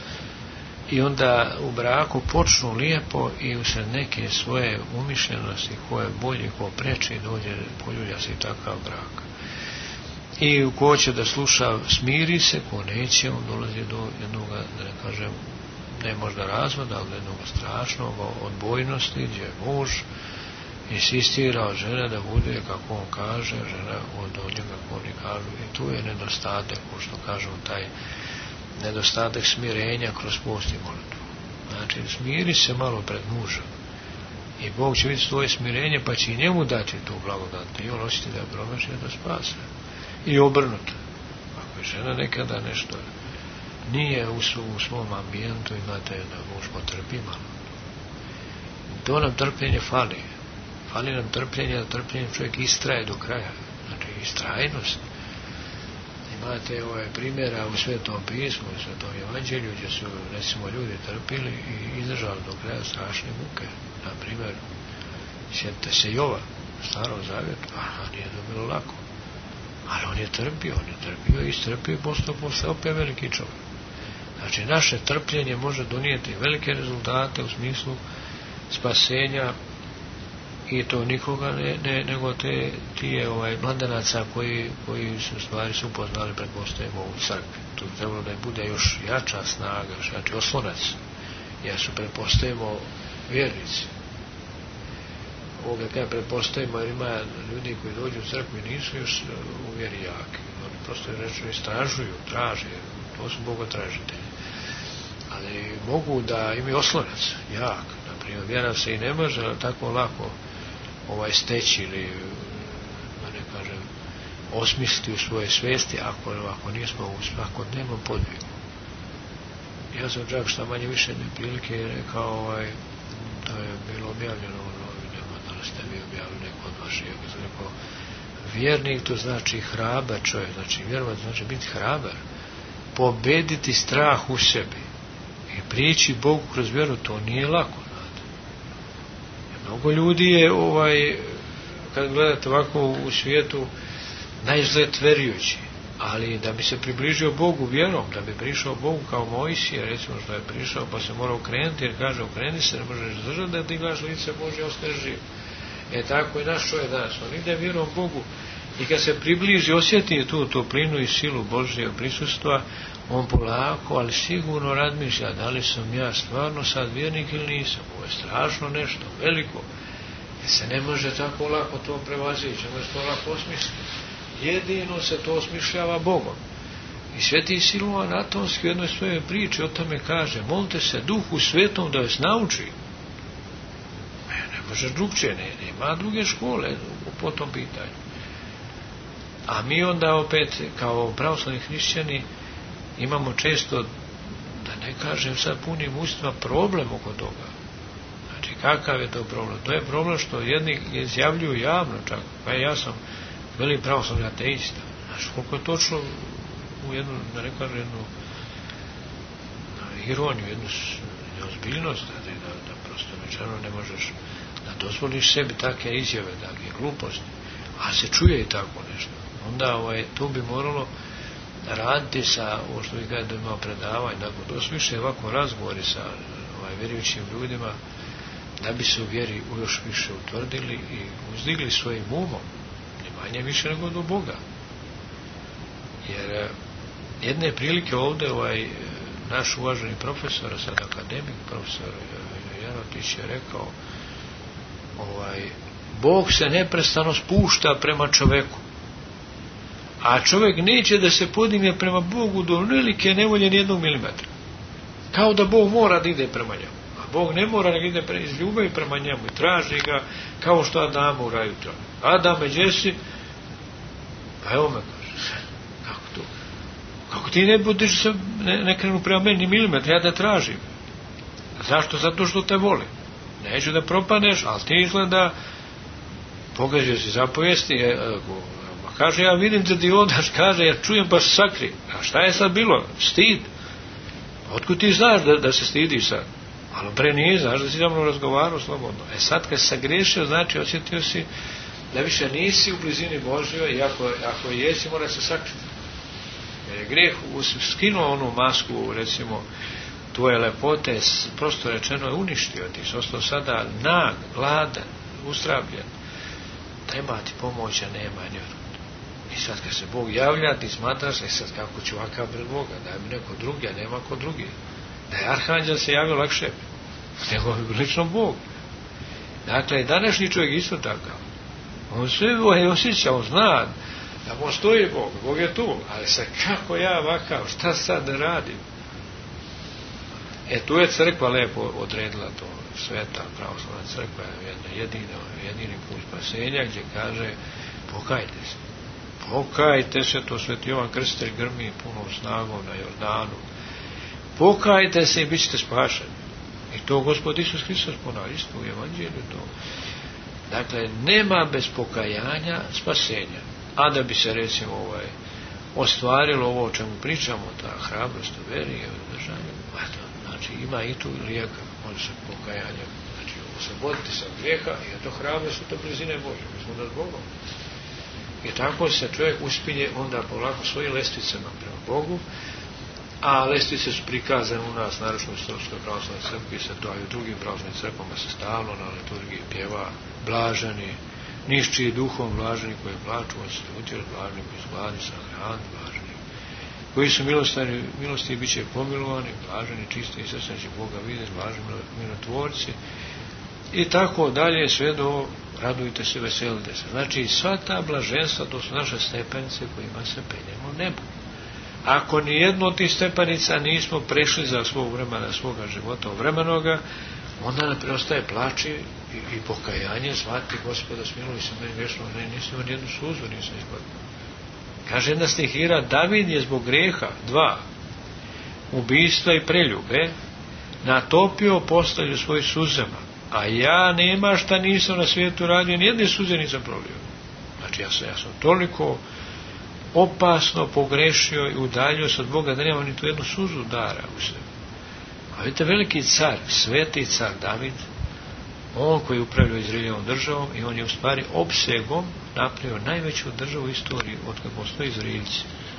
i onda u braku počnu lijepo i usred neke svoje umišljenosti, ko je bolji, ko preči, dođe, poljulja se i takav brak. I ko će da sluša, smiri se, ko neće, on dolazi do jednog, da ne kažem, ne možda razvoda, ali jednog strašnog odbojnosti, gdje muž insistira od žene da bude, kako on kaže, žena od, od njega, kako oni kažu, i tu je nedostatak, ko što kažu, taj nedostatak smirenja kroz post i molitvu. Znači, smiri se malo pred mužem i Bog će vidjeti svoje smirenje, pa će i njemu dati tu blagodat i on osjeti da je promašio da spase. I obrnuto. Ako je žena nekada nešto nije u, u svom ambijentu, imate da muž potrpi malo. To nam trpljenje fali. Fali nam trpljenje, da trpljenje čovjek istraje do kraja. Znači, istrajnost. Imate ovaj primjera u Svetom pismu, u Svetom evanđelju, gdje su, recimo, ljudi trpili i izdržali do kraja strašne muke. Na primjer, sjetite se Jova, u Starom Zavjetu, a nije to bilo lako. Ali on je trpio, on je trpio i istrpio i postao posle opet veliki čovjek. Znači, naše trpljenje može donijeti velike rezultate u smislu spasenja i to nikoga ne, ne, nego te tije ovaj, mladenaca koji, koji su stvari su upoznali, pretpostavimo, u crkvi. Tu trebalo da je bude još jača snaga, znači oslonac, jer su, pretpostavimo, vjernici. Ovoga kada pretpostavimo, jer ima ljudi koji dođu u crkvu i nisu još u vjeri jaki. Oni prosto rečno istražuju, traže, to su bogotražitelji. Ali mogu da imaju oslonac, jak. Naprimjer, vjera se i ne može tako lako ovaj steći ili, da ne kažem, osmisliti u svoje svijesti ako, ako nismo u svakodnevnom podvigu. Ja sam čak šta manje više jedne prilike rekao, ovaj, to je bilo objavljeno u novinama, da li ste vi objavili neko od vaših, ja sam rekao, vjernik to znači hrabar čovjek, znači vjerovat znači biti hrabar, pobediti strah u sebi i prići Bogu kroz vjeru, to nije lako. Mnogo ljudi je, ovaj, kad gledate ovako u svijetu, naizgled verujući, ali da bi se približio Bogu vjerom, da bi prišao Bogu kao Mojsije, recimo što je prišao, pa se mora okrenuti, jer kaže, okreni se, ne možeš zdržati da ti gledaš lice Božje, ostaneš živ. E tako je naš čovjek danas, on ide vjerom Bogu i kad se približi, osjeti tu toplinu i silu Božjeg prisustva, on polako, ali sigurno razmišlja da li sam ja stvarno sad vjernik ili nisam. Ovo je strašno nešto, veliko. Jer se ne može tako lako to prevazići, ne može to lako osmisliti. Jedino se to osmišljava Bogom. I Sveti Siluan Atonski u jednoj svojoj priči o tome kaže, molite se Duhu Svetom da vas nauči. Ne, ne možeš drugčije, ne, nema druge škole po tom pitanju. A mi onda opet, kao pravoslavni hrišćani, imamo često, da ne kažem sad punim ustima, problem oko toga. Znači, kakav je to problem? To je problem što jedni izjavljuju javno čak, pa ja sam veli pravoslavni ateista. Znači, koliko je točno u jednu, da ne kažem, jednu ironiju, jednu neozbiljnost, da, da, da prosto rečeno ne možeš da dozvoliš sebi takve izjave, takve gluposti, a se čuje i tako nešto. Onda ovaj, to bi moralo raditi sa, ovo što vi kada imao predavanje, da to su više ovako razgovori sa ovaj, vjerujućim ljudima, da bi se u vjeri još više utvrdili i uzdigli svojim umom, ne manje više nego do Boga. Jer jedne prilike ovdje ovaj, naš uvaženi profesor, sad akademik, profesor Janotić je rekao, ovaj, Bog se neprestano spušta prema čoveku, A čovjek neće da se podigne prema Bogu do velike nevolje nijednog milimetra. Kao da Bog mora da ide prema njemu. A Bog ne mora da ide pre, iz ljubavi prema njemu i traži ga kao što Adama u raju traži. Adame, gdje si? Pa evo me kaže. Kako to? Kako ti ne budiš se, ne, ne krenu prema meni ni milimetra, ja da tražim. Zašto? Zato što te volim. Neću da propadneš, ali ti izgleda pogađaju si zapovijesti. E, e, kaže, ja vidim da ti odaš, kaže, ja čujem pa se sakri. A šta je sad bilo? Stid. Otkud ti znaš da, da se stidiš sad? Ali pre nije, znaš da si za mnom razgovarao slobodno. E sad kad si sagriješio, znači osjetio si da više nisi u blizini Božjoj i ako, ako jesi, mora se sakriti. Jer je grijeh skinuo onu masku, recimo, tvoje lepote, prosto rečeno je uništio. Ti si ostao sada nag, gladan, ustrabljen. Treba ti pomoća, nema njega. I sad kad se Bog javlja, ti smatraš, e sad kako ću ovakav pred Boga, daj mi neko drugi, a nema ko drugi. Da je arhanđel se javio lakše, nego je lično Bog. Dakle, današnji čovjek isto takav. On sve osjeća, on zna da postoji Bog, Bog je tu, ali sad kako ja ovakav, šta sad da radim? E, tu je crkva lepo odredila to, sveta pravoslavna crkva je jedna jedina, jedini put spasenja gdje kaže pokajte se. Pokajte se, to sveti Jovan Krstitelj grmi punom snagom na Jordanu. Pokajte se i bit ćete spašeni. I to Gospod Isus Hristos ponavlja isto u Evanđelju to. Dakle, nema bez pokajanja spasenja. A da bi se recimo ovaj, ostvarilo ovo o čemu pričamo, ta hrabrost u veri i održanju, znači ima i tu lijeka, može se pokajanje, znači osloboditi se od grijeha i to hrabrost u to blizine Bože, mi smo nad Bogom. I tako se čovjek uspinje onda polako svojim lestvicama prema Bogu, a lestvice su prikazane u nas, naročno u Srpskoj pravoslavnoj crkvi, se to i u drugim pravoslavnim crkvama se stalno na liturgiji pjeva blaženi, nišći duhom blaženi koji plaču, on se utjeli blaženi koji su gladni, sahrani, blaženi, koji su milostani, milosti i bit će pomilovani, blaženi, čisti i srcem će Boga vidjeti, blaženi mirotvorci i tako dalje, sve do radujte se, veselite se. Znači, sva ta blaženstva, to su naše stepenice kojima se penjemo u nebu. Ako nijedno od tih stepenica nismo prešli za svog vremena, svoga života vremenoga, onda nam preostaje plaći i, i pokajanje, zvati Gospoda, smiluj se meni vječno, ne, nisam imao nijednu suzu, nisam izgledao. Kaže jedna stihira, David je zbog grijeha, dva, ubijstva i preljube, natopio postelju svoj suzama, a ja nema šta nisam na svijetu radio, nijedne suze nisam prolio. Znači ja sam, ja sam toliko opasno pogrešio i udaljio se od Boga da nemam ni tu jednu suzu dara u sebi. A vidite, veliki car, sveti car David, on koji upravljao Izraeljevom državom i on je u stvari opsegom napravio najveću državu u istoriji od kad postoji Izraelci.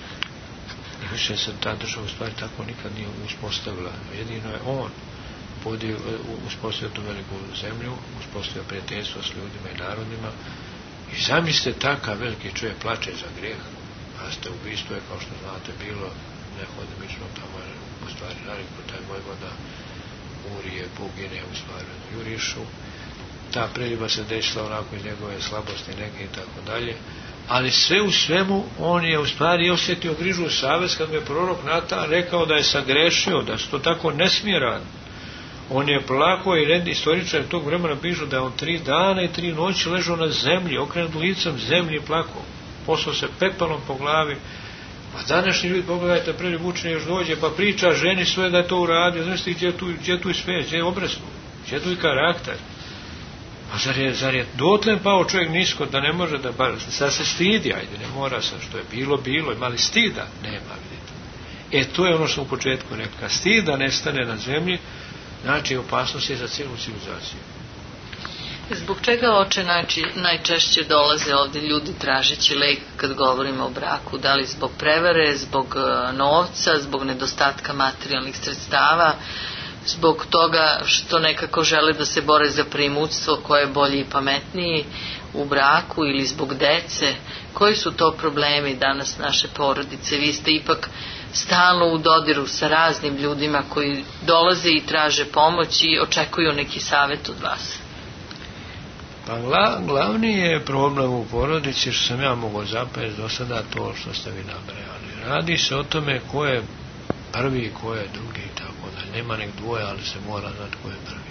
I više se ta država u stvari tako nikad nije uspostavila. Jedino je on podio, uspostavio tu veliku zemlju, uspostavio prijateljstvo s ljudima i narodima. I zamislite, takav veliki čovjek plače za grijeh. A ste ubistvo je, kao što znate, bilo nehodimično tamo je u stvari narekao taj vojvoda Urije, Bugine, u stvari jurišu. Ta preljuba se desila onako iz njegove slabosti neke i tako dalje. Ali sve u svemu on je u stvari osjetio grižu savest kad mu je prorok Natan rekao da je sagrešio, da se to tako ne smije raditi. On je plako i red istoričar tog vremena pišu da je on tri dana i tri noći ležao na zemlji, okrenut licem zemlji i plako. Poslao se pepelom po glavi. Pa današnji ljudi, pogledajte, prvi mučenje još dođe, pa priča ženi svoje da je to uradio. Znaš gdje je tu, gdje tu i sve, gdje je obresno, gdje je tu i karakter. A zar je, zar je dotle pao čovjek nisko da ne može da bar, sad se stidi, ajde, ne mora se, što je bilo, bilo, imali stida, nema, vidite. E, to je ono što u početku rekao, kad stida nestane na zemlji, znači opasnost je za cijelu civilizaciju. Zbog čega, oče, znači, najčešće dolaze ovdje ljudi tražeći lek kad govorimo o braku? Da li zbog prevare, zbog novca, zbog nedostatka materijalnih sredstava, zbog toga što nekako žele da se bore za preimućstvo koje je bolji i pametniji u braku, ili zbog dece? Koji su to problemi danas naše porodice? Vi ste ipak stalno u dodiru sa raznim ljudima koji dolaze i traže pomoć i očekuju neki savjet od vas. Pa gla, glavni je problem u porodici, što sam ja mogao zapeti do sada, to što ste vi nabrajali. Radi se o tome ko je prvi, ko je drugi i tako da. Nema nek dvoje, ali se mora znati ko je prvi.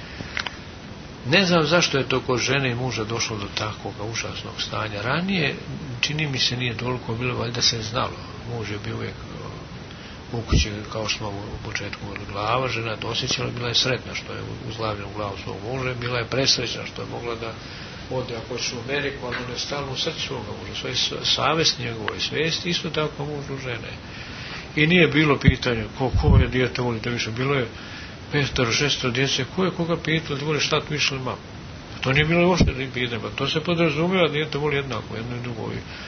Ne znam zašto je to kod žene i muža došlo do takvog užasnog stanja. Ranije, čini mi se, nije toliko bilo, valjda se znalo. Muž je bio uvijek u kući, kao što smo u početku govorili, glava, žena to osjećala, bila je sretna što je uzglavljena u glavu svog muža, bila je presrećna što je mogla da ode ako će u Ameriku, ali ona je stalno u srcu svoga muža, svoje savest njegove svijesti, isto tako mužu žene. I nije bilo pitanje ko, ko je dijete volite više, bilo je petero, šestero djece, ko je koga pitao da voli šta tu išli mam. To nije bilo uopšte pitanje, pa to se podrazumijeva da dijete voli jednako, jedno i drugo.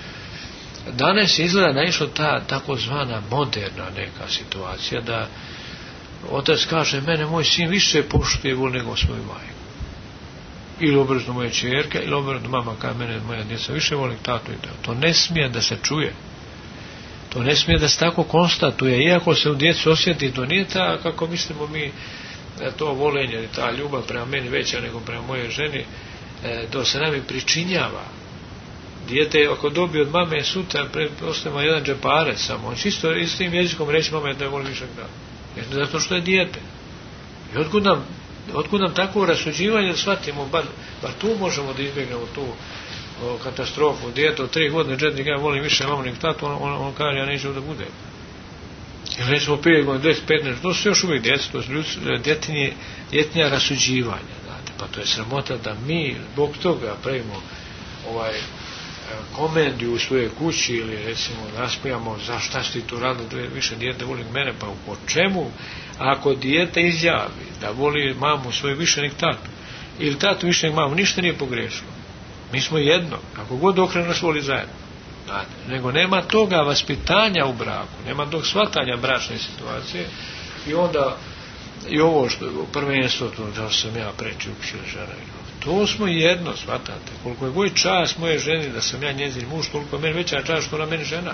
Danas je izgleda naišla ta takozvana moderna neka situacija da otac kaže mene moj sin više poštuje voli nego svoju majku. Ili obrazno moje čerke, ili obrazno mama kaže mene moja djeca više voli tatu i tatu. To ne smije da se čuje. To ne smije da se tako konstatuje. Iako se u djecu osjeti, to nije ta, kako mislimo mi, to volenje, ta ljubav prema meni veća nego prema moje ženi, to se nam i pričinjava. Dijete, ako dobije od mame sutra, ostavimo jedan džeparec samo, on čisto istim jezikom reći mama da je voli više da. Zato što je dijete. I otkud nam, otkud nam takvo rasuđivanje da shvatimo, bar, bar tu možemo da izbjegnemo tu o, katastrofu. Dijete od tri godine, džetnik, ja volim više mamu nek tatu, on, on, on kaže, ja neću da bude. Ili recimo pet godina, deset, petnaest, to su još uvijek djeca, to su djetinje, djetinja rasuđivanja. Znate, pa to je sramota da mi, zbog toga, pravimo ovaj komediju u svojoj kući ili recimo naspijamo za šta si tu radili, više dijete voli mene, pa po čemu ako dijete izjavi da voli mamu svoju više nek tatu ili tatu više nek mamu, ništa nije pogrešilo. Mi smo jedno, kako god okrenu nas voli zajedno. Znate, nego nema toga vaspitanja u braku, nema tog shvatanja bračne situacije i onda i ovo što prvenstvo to da sam ja preći učili žena. To smo jedno, shvatate. Koliko je god čast moje ženi da sam ja njezin muž, toliko je meni veća čast što ona meni žena.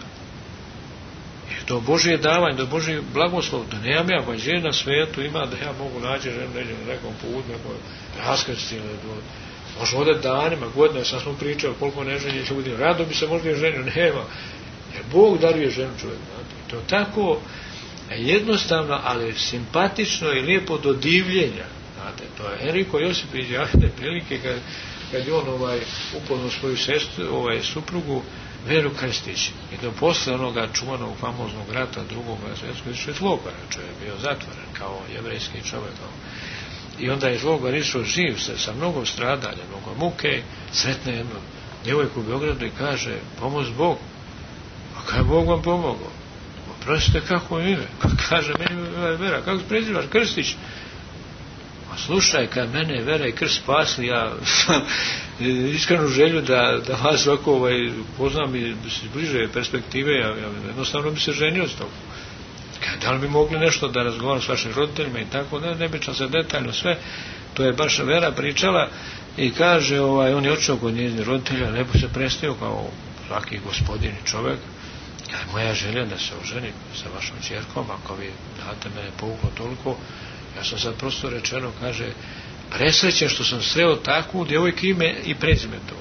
Jer to Božje davanje, to Božje blagoslov, da nemam ja bađe na svijetu ima da ja mogu naći ženu neđe na nekom putu, nekoj raskrsti ili do... Možda ovdje danima, godina, sad smo pričali koliko neženje ljudi, rado bi se možda je ženio, nema. Jer Bog daruje ženu čovjek. To je tako jednostavno, ali simpatično i lijepo do divljenja. Znate, to je Enrico Josipović javne prilike kad, kad je on ovaj, upoznao svoju sestru, ovaj, suprugu Veru Krstić. I to posle onoga čuvanog famoznog rata drugog svjetskog iz logora, čovjek je bio zatvoren kao jevrejski čovjek. I onda je iz logora išao živ se sa mnogo stradanja, mnogo muke, sretne jednu djevojku u Beogradu i kaže, pomoz Bog. A kada je Bog vam pomogao? Oprostite, kako je ime? Kaže, meni je Vera, kako se prezivaš? Krstić. A slušaj, kad mene Vera i Krst spasli, ja iskrenu želju da, da vas ovako ovaj, poznam i bliže perspektive, ja, ja jednostavno bi se ženio s toga. Da li bi mogli nešto da razgovaram s vašim roditeljima i tako, ne, ne pričam se detaljno sve, to je baš Vera pričala i kaže, ovaj, on je otišao kod njeznih roditelja, lepo se predstavio kao svaki gospodin i čovjek, kada moja želja da se oženi sa vašom ćerkom, ako vi date mene povuklo toliko, ja sam sad prosto rečeno, kaže, presrećen što sam sreo takvu djevojku ime i prezime to.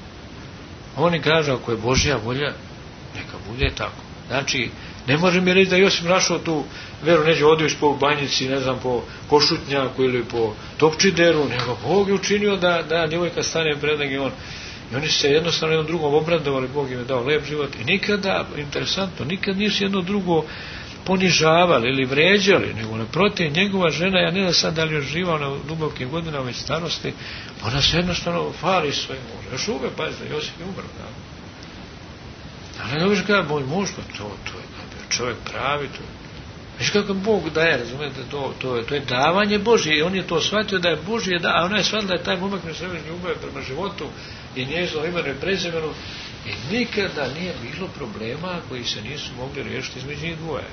Oni kažu, ako je Božja volja, neka bude tako. Znači, ne može mi reći da Josip našao tu Veru neđe odviš po banjici, ne znam, po Košutnjaku ili po Topčideru, nego Bog je učinio da, da djevojka stane pred njega i on. I oni su se jednostavno jednom drugom obradovali, Bog im je dao lep život. I nikada, interesantno, nikad nisu jedno drugo ponižavali ili vređali, nego naprotiv, njegova žena, ja ne da sad da li još živa, ona u dubokim godinama već starosti, ona se jednostavno fali svojim mužem. Još uvijek, pazite, Josip je umro, da. Ali ne viš kada moj muž, to, to je čovjek pravi, to viš kako Bog daje, razumijete, to, to, to je davanje Božje i on je to shvatio da je Božje, da, a ona je shvatila da je taj momak nesrećen ljubav prema životu i njezino imenu i prezimenu i nikada nije bilo problema koji se nisu mogli riješiti između njih dvoje.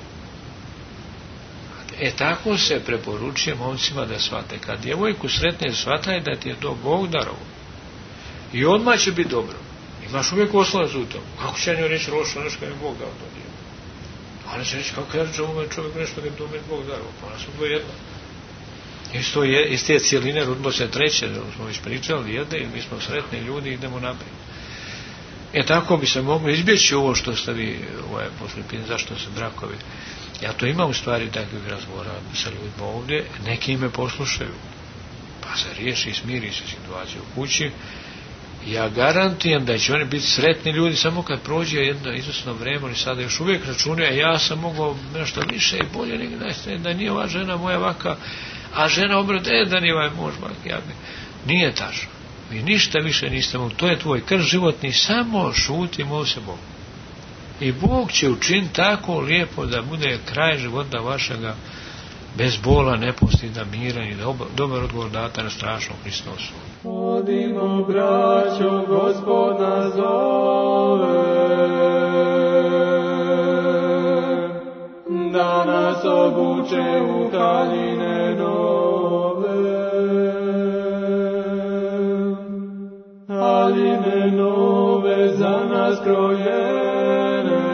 E tako se preporučuje momcima da shvate. Kad djevojku sretne, shvataj da ti je to Bog darovo. I odmah će biti dobro. Imaš uvijek oslonac u tom. Kako će njoj reći lošo nešto kad je Bog dao to djevo? Ona će reći kako ja ću ovome čovjeku nešto kad je to meni Bog darovo. Ona su dvoje jedna. Iz, to je, iz te cijeline rodilo se treće, smo već pričali, jedne, i mi smo sretni ljudi i idemo naprijed. E tako bi se moglo izbjeći ovo što ste vi, ovaj, posle pitanje, zašto se brakovi. Ja to imam u stvari takvih razgovora sa ljudima ovdje, neki me poslušaju, pa se riješi i smiri se situacija u kući. Ja garantijem da će oni biti sretni ljudi samo kad prođe jedno izvrsno vreme, oni sada još uvijek računaju, a ja sam mogao nešto više i bolje nego da nije ova žena moja vaka, a žena obrad, e da nije ovaj muž vaka, ja bi. Nije tačno. Vi ništa više niste mogli, to je tvoj krv životni, samo šuti, mol se Bogu. I Bog će učiniti tako lijepo da bude kraj života vašega bez bola, nepostida, mira i dobar odgovor data na strašnom Hristosu. Odimo, braćo, Gospod nas zove, da nas obuče u haljine nove. Haljine nove za nas krojene,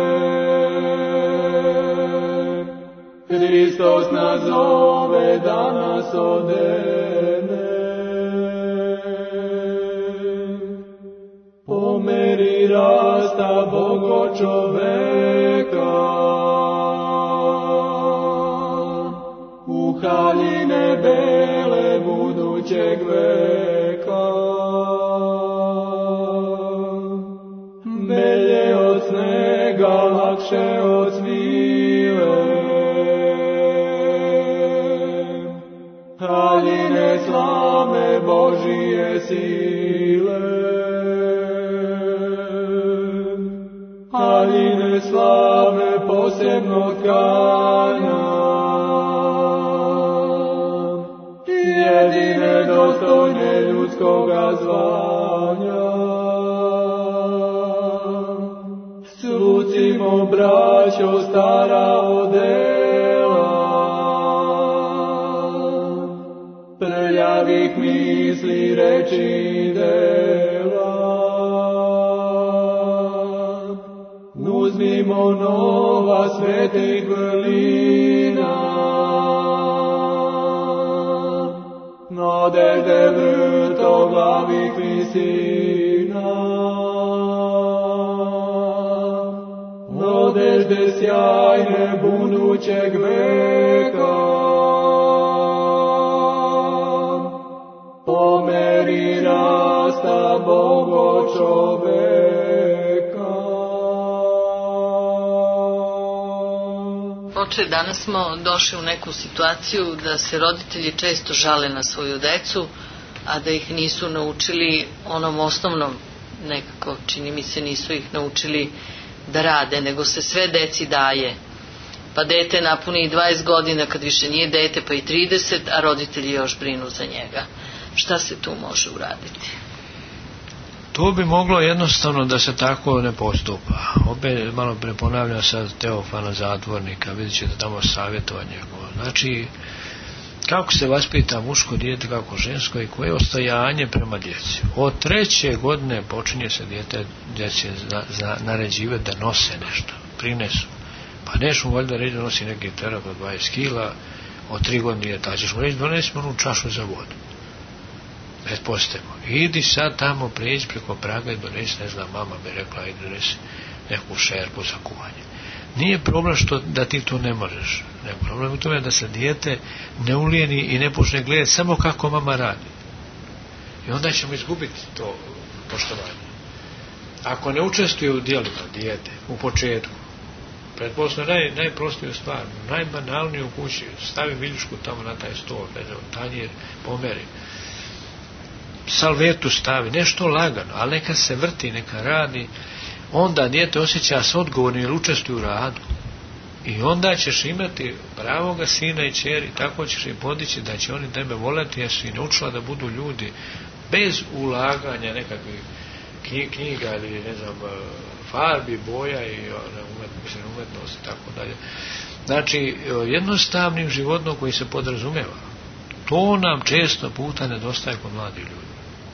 Hristos nas zove da nas odene. Po meri rasta Bogo čoveka, u haljine bele budućeg veka. Belje od snega, lakše od svile, haljine slame Božije sile. Haljine slave posebno tkanja, jedine dostojne ljudskoga zvanja. Srucimo, braćo, stara odela, prljavih misli, reči i dela. Uzmimo nova svetih vrlina, nadežde vrtoglavih visina. Nadežde sjajne budućeg veka, po meri rasta Bogo čoveka. Oče, danas smo došli u neku situaciju da se roditelji često žale na svoju decu, a da ih nisu naučili onom osnovnom, nekako čini mi se nisu ih naučili da rade, nego se sve deci daje. Pa dete napuni i dvadeset godina kad više nije dete, pa i trideset, a roditelji još brinu za njega. Šta se tu može uraditi? To bi moglo jednostavno da se tako ne postupa. Opet malo preponavljam sad Teofana Zatvornika, vidjet ćete tamo savjetovanje. Znači, kako se vaspita muško dijete, kako žensko i koje je ostajanje prema djeci. Od treće godine počinje se dijete, djeci naređivati da nose nešto, prinesu. Pa nećeš mu valjda reći da nosi neki terak od dvadeset kila, od tri godine je ta, ćeš mu reći donesi onu čašu za vodu. Pretpostavimo. Idi sad tamo, prijeđi preko praga i donesi, ne znam, mama mi rekla, i donesi neku šerpu za kuvanje. Nije problem što da ti to ne možeš. Ne, problem u tome da se dijete ne ulijeni i ne počne gledati samo kako mama radi. I onda ćemo izgubiti to poštovanje. Ako ne učestvuje u djelima dijete u početku, pretpostavljamo naj, najprostiju stvar, najbanalniju u kući, stavi viljušku tamo na taj stol, ne znam, tanjir, pomeri, salvetu stavi, nešto lagano, ali neka se vrti, neka radi, onda dijete osjeća se odgovornim jer učestvuju u radu. I onda ćeš imati pravoga sina i ćeri, tako ćeš im podići da će oni tebe voljeti jer si i naučila da budu ljudi bez ulaganja nekakvih knjiga ili ne znam, farbi, boja i umetnosti, umetnosti i tako dalje. Znači, jednostavnim životom koji se podrazumeva. To nam često puta nedostaje kod mladih ljudi.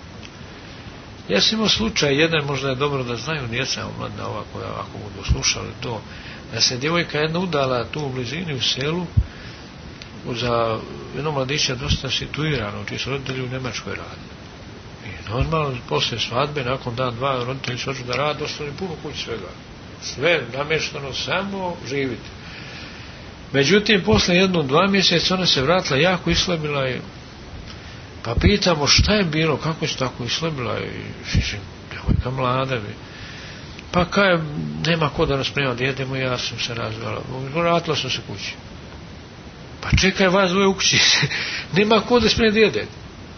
Ja sam imao slučaj, jedan možda je dobro da znaju djeca omladna ova koja ako budu slušali to, da se djevojka jedna udala tu u blizini u selu, za jednog mladića dosta situirano, čiji su roditelji u Nemačkoj radi. I normalno, posle svadbe, nakon dan, dva, roditelji su da rade, ostali puno kući svega. Sve namještano, samo živiti. Međutim, posle jednom, dva mjeseca ona se vratila, jako islabila i pa pitamo šta je bilo, kako se tako islabila i djevojka mlada bi. Pa kaj, nema ko da nas prema djedemo, ja sam se razvala. Vratila sam se kući. Pa čekaj, vas dvoje u kući. Nema ko da sprema djede.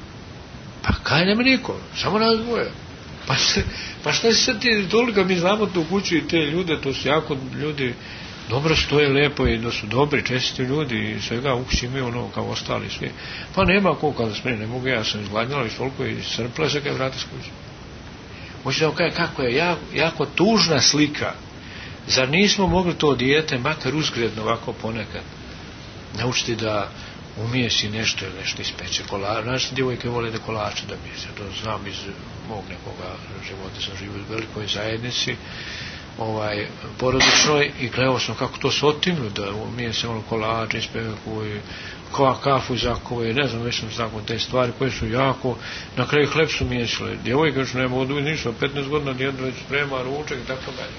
Pa kaj, nema niko, samo nas dvoje. Pa, se, pa šta se sad ti toliko, mi znamo tu kuću i te ljude, to su jako ljudi, dobro stoje lepo i da su dobri, česti ljudi i svega u kući imaju ono kao ostali svi. Pa nema ko kada sprema, ne mogu, ja sam izgladnjala i toliko i srpla se kaj vrati s kući. Hoće da kaj, kako je jako, jako tužna slika. Zar nismo mogli to dijete, makar uzgredno ovako ponekad, naučiti da umije si nešto ili nešto ispeče kolača. Znači, djevojke vole da kolače da mi se, to znam iz mog nekoga života, sam živio u velikoj zajednici, ovaj, porodičnoj i gledao sam kako to se otimlju, da umije se ono kolače, ispeku i kafu zakove, ne znam, već sam tako te stvari koje su jako, na kraju hleb su miješile. Djevojke još nema od ništa, petnaest godina djedo već sprema, ručak i tako dalje.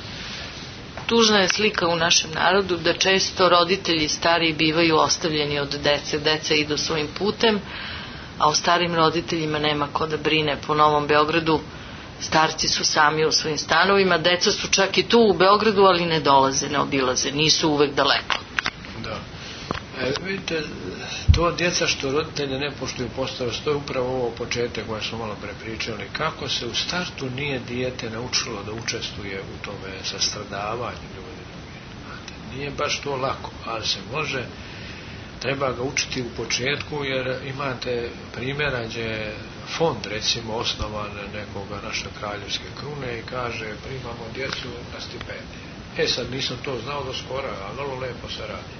Tužna je slika u našem narodu da često roditelji stariji bivaju ostavljeni od dece, deca idu svojim putem, a o starim roditeljima nema ko da brine. Po Novom Beogradu starci su sami u svojim stanovima, deca su čak i tu u Beogradu, ali ne dolaze, ne obilaze, nisu uvek daleko. Da. E, vidite, to djeca što roditelje ne poštuju postavlja, to je upravo ovo početak koje smo malo prepričali, kako se u startu nije dijete naučilo da učestvuje u tome sastradavanju ljudi. Nije baš to lako, ali se može, treba ga učiti u početku, jer imate primjera gdje je fond, recimo, osnovan nekoga naše kraljevske krune i kaže primamo djecu na stipendije. E sad nisam to znao do skora, a vrlo lepo se radi.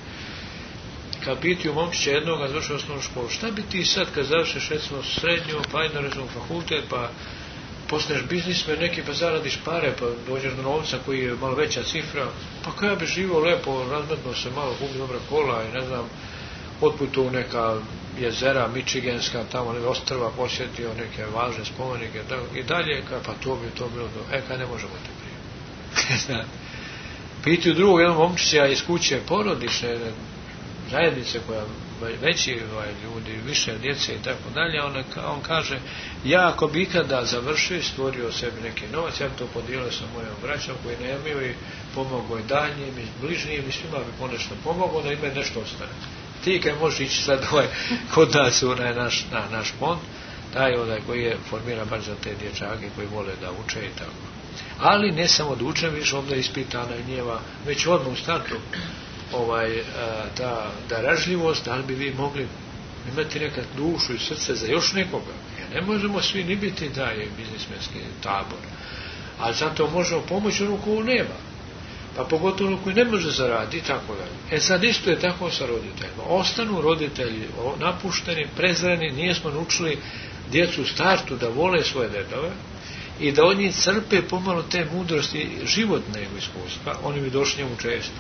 Kad pitaju momčića jednoga završio osnovnu školu, šta bi ti sad kad završiš recimo srednju, pa jedno recimo fakultet, pa postaneš biznismen neki, pa zaradiš pare, pa dođeš do novca koji je malo veća cifra, pa kada bi živio lepo, razmetno se malo, kupi dobra kola i ne znam, otputu u neka jezera Michiganska, tamo neke ostrva, posjetio neke važne spomenike i dalje, ka, pa to bi to bilo do... E, kad ne možemo te primiti. Pitaju drugog jednog momčića iz kuće porodične zajednice koja veći ovaj, ljudi, više djece i tako dalje, on, on kaže, ja ako bi ikada završio i stvorio sebi neki novac, ja bi to podijelio sa mojom braćom koji nemaju i pomogao i daljnjim i bližnjim i svima bi ponešto pomogao da ima nešto ostane. Ti kad možeš ići sad ovaj, kod nas u naš, na, naš fond, taj onaj koji je formiran baš za te dječake koji vole da uče i tako. Ali ne samo da uče, više ovdje je ispitana i njeva, već odmah u startu ovaj, ta daražljivost, da li bi vi mogli imati nekad dušu i srce za još nekoga. Jer ne možemo svi ni biti taj biznismenski tabor. Ali zato možemo pomoći ono koju nema. Pa pogotovo ono koji ne može zaraditi i tako dalje. E sad isto je tako sa roditeljima. Ostanu roditelji napušteni, prezreni, nijesmo naučili djecu u startu da vole svoje dedove i da od njih crpe pomalo te mudrosti životne iskustva, oni bi došli njemu često.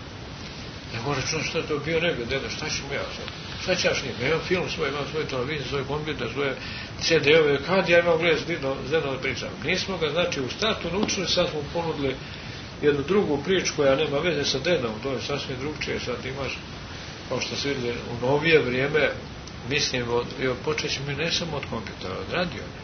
Ne može čuti šta je to bio nego, deda, šta ću mu ja sad? Šta će ja s njim? Ja imam film svoj, imam svoje televizije, svoje kompjuter, svoje ce de ove, kad ja imam gledati s dedom da pričam. Nismo ga, znači, u startu naučili, sad smo ponudili jednu drugu priču koja nema veze sa dedom, to je sasvim drugčije, sad imaš, kao što se vidjeli, u novije vrijeme, mislim, od, počet ćemo ne samo od kompjutera, od radiona.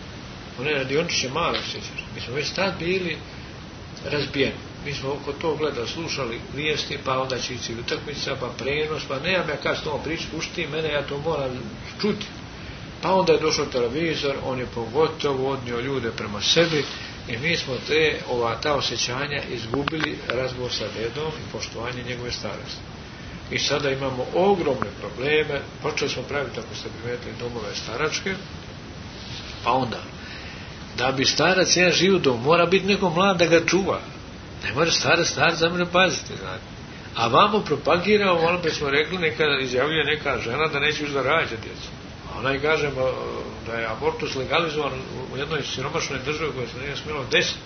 One radiončiće male, sjećaš. Mi smo već tad bili razbijeni. Mi smo oko to gledali, slušali vijesti, pa onda će ići utakmica, pa prenos, pa nemam ja kad s tom priču, pušti mene, ja to moram čuti. Pa onda je došao televizor, on je pogotovo odnio ljude prema sebi i mi smo te, ova, ta osjećanja izgubili, razgovor sa dedom i poštovanje njegove starosti. I sada imamo ogromne probleme, počeli smo praviti, ako ste primetili, domove staračke, pa onda, da bi starac jedan živ dom, mora biti neko mlad da ga čuva. Ne može starac, starac za mene paziti, znači. A vamo propagirao, ono bi smo rekli, neka izjavljuje neka žena da neće još da rađa djecu. A ona i kaže da je abortus legalizovan u jednoj siromašnoj državi koja se nije smjelo desiti.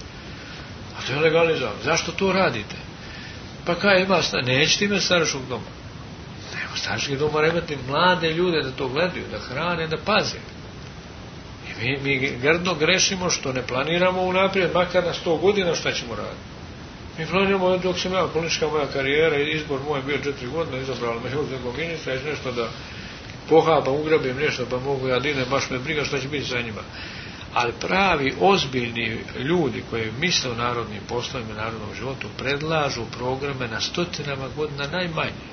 A to je legalizovan. Zašto to radite? Pa kaj ima, nećete imati staračkog doma. Starački dom mora imati mlade ljude da to gledaju, da hrane, da paze. I mi, mi grdno grešimo što ne planiramo unaprijed, makar na sto godina šta ćemo raditi. Mi planiramo, dok sam ja, politička moja karijera i izbor moj bio četiri godine, izabrala me nego ministra i nešto da pohapam, ugrabim nešto, pa mogu ja dinem, baš me briga šta će biti za njima. Ali pravi, ozbiljni ljudi koji misle o narodnim poslovima i narodnom životu predlažu programe na stotinama godina najmanje.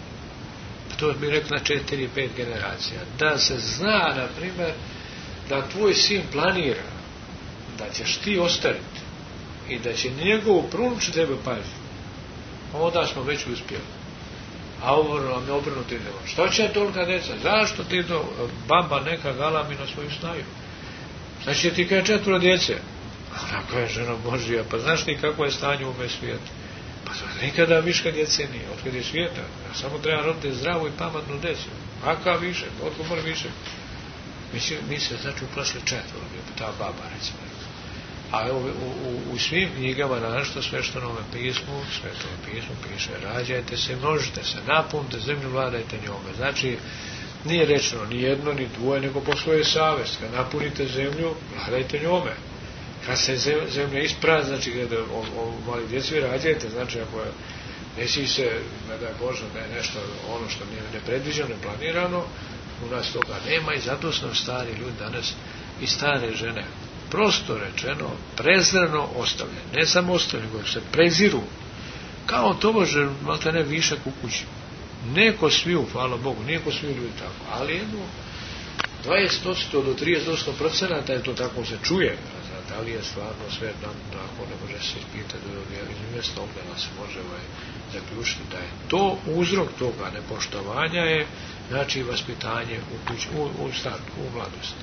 To bi rekla četiri, pet generacija. Da se zna, na primjer, da tvoj sin planira da ćeš ti ostariti i da će njegov prunuč tebe paziti, onda smo već uspjeli. A ovo nam je obrnuti idemo. Što će tolika deca? Zašto ti do baba neka galami na svoju snaju? Znači ti kaj četvro djece? Ona koja je žena Božija, pa znaš ti kako je stanje u ovome svijetu? Pa to nikada viška djece nije, otkad je svijeta. Samo treba roditi zdravu i pametnu djecu. Aka više, otko mora više. Mi, će, mi se znači uplašili četvro, ta baba recimo. A evo, u, u, u svim knjigama, našto sveštenome pismu, svetome pismu piše, rađajte se, množite se, napunite zemlju, vladajte njome. Znači, nije rečeno ni jedno, ni dvoje, nego po svojoj savjesti. Kad napunite zemlju, vladajte njome. Kad se zemlja isprazni, znači kada o, o mali djeci rađajte, znači ako je, desi se, ne daj Bože, da je nešto ono što nije nepredviđeno, neplanirano, u nas toga nema i zato su nam stari ljudi danas i stare žene, prosto rečeno, prezreno ostavljene. Ne samo ostavljene, nego se preziru. Kao to može, malta ne, višak u kući. Neko sviju, hvala Bogu, neko sviju ljudi tako, ali jedno dvadeset do trideset procenata je to tako se čuje. Da li je stvarno sve nam tako, ne može se ispitati do mjesta, ovdje nas može ovaj, zaključiti da je to uzrok toga nepoštovanja je, znači, vaspitanje u, kuć, u, u startu, u mladosti.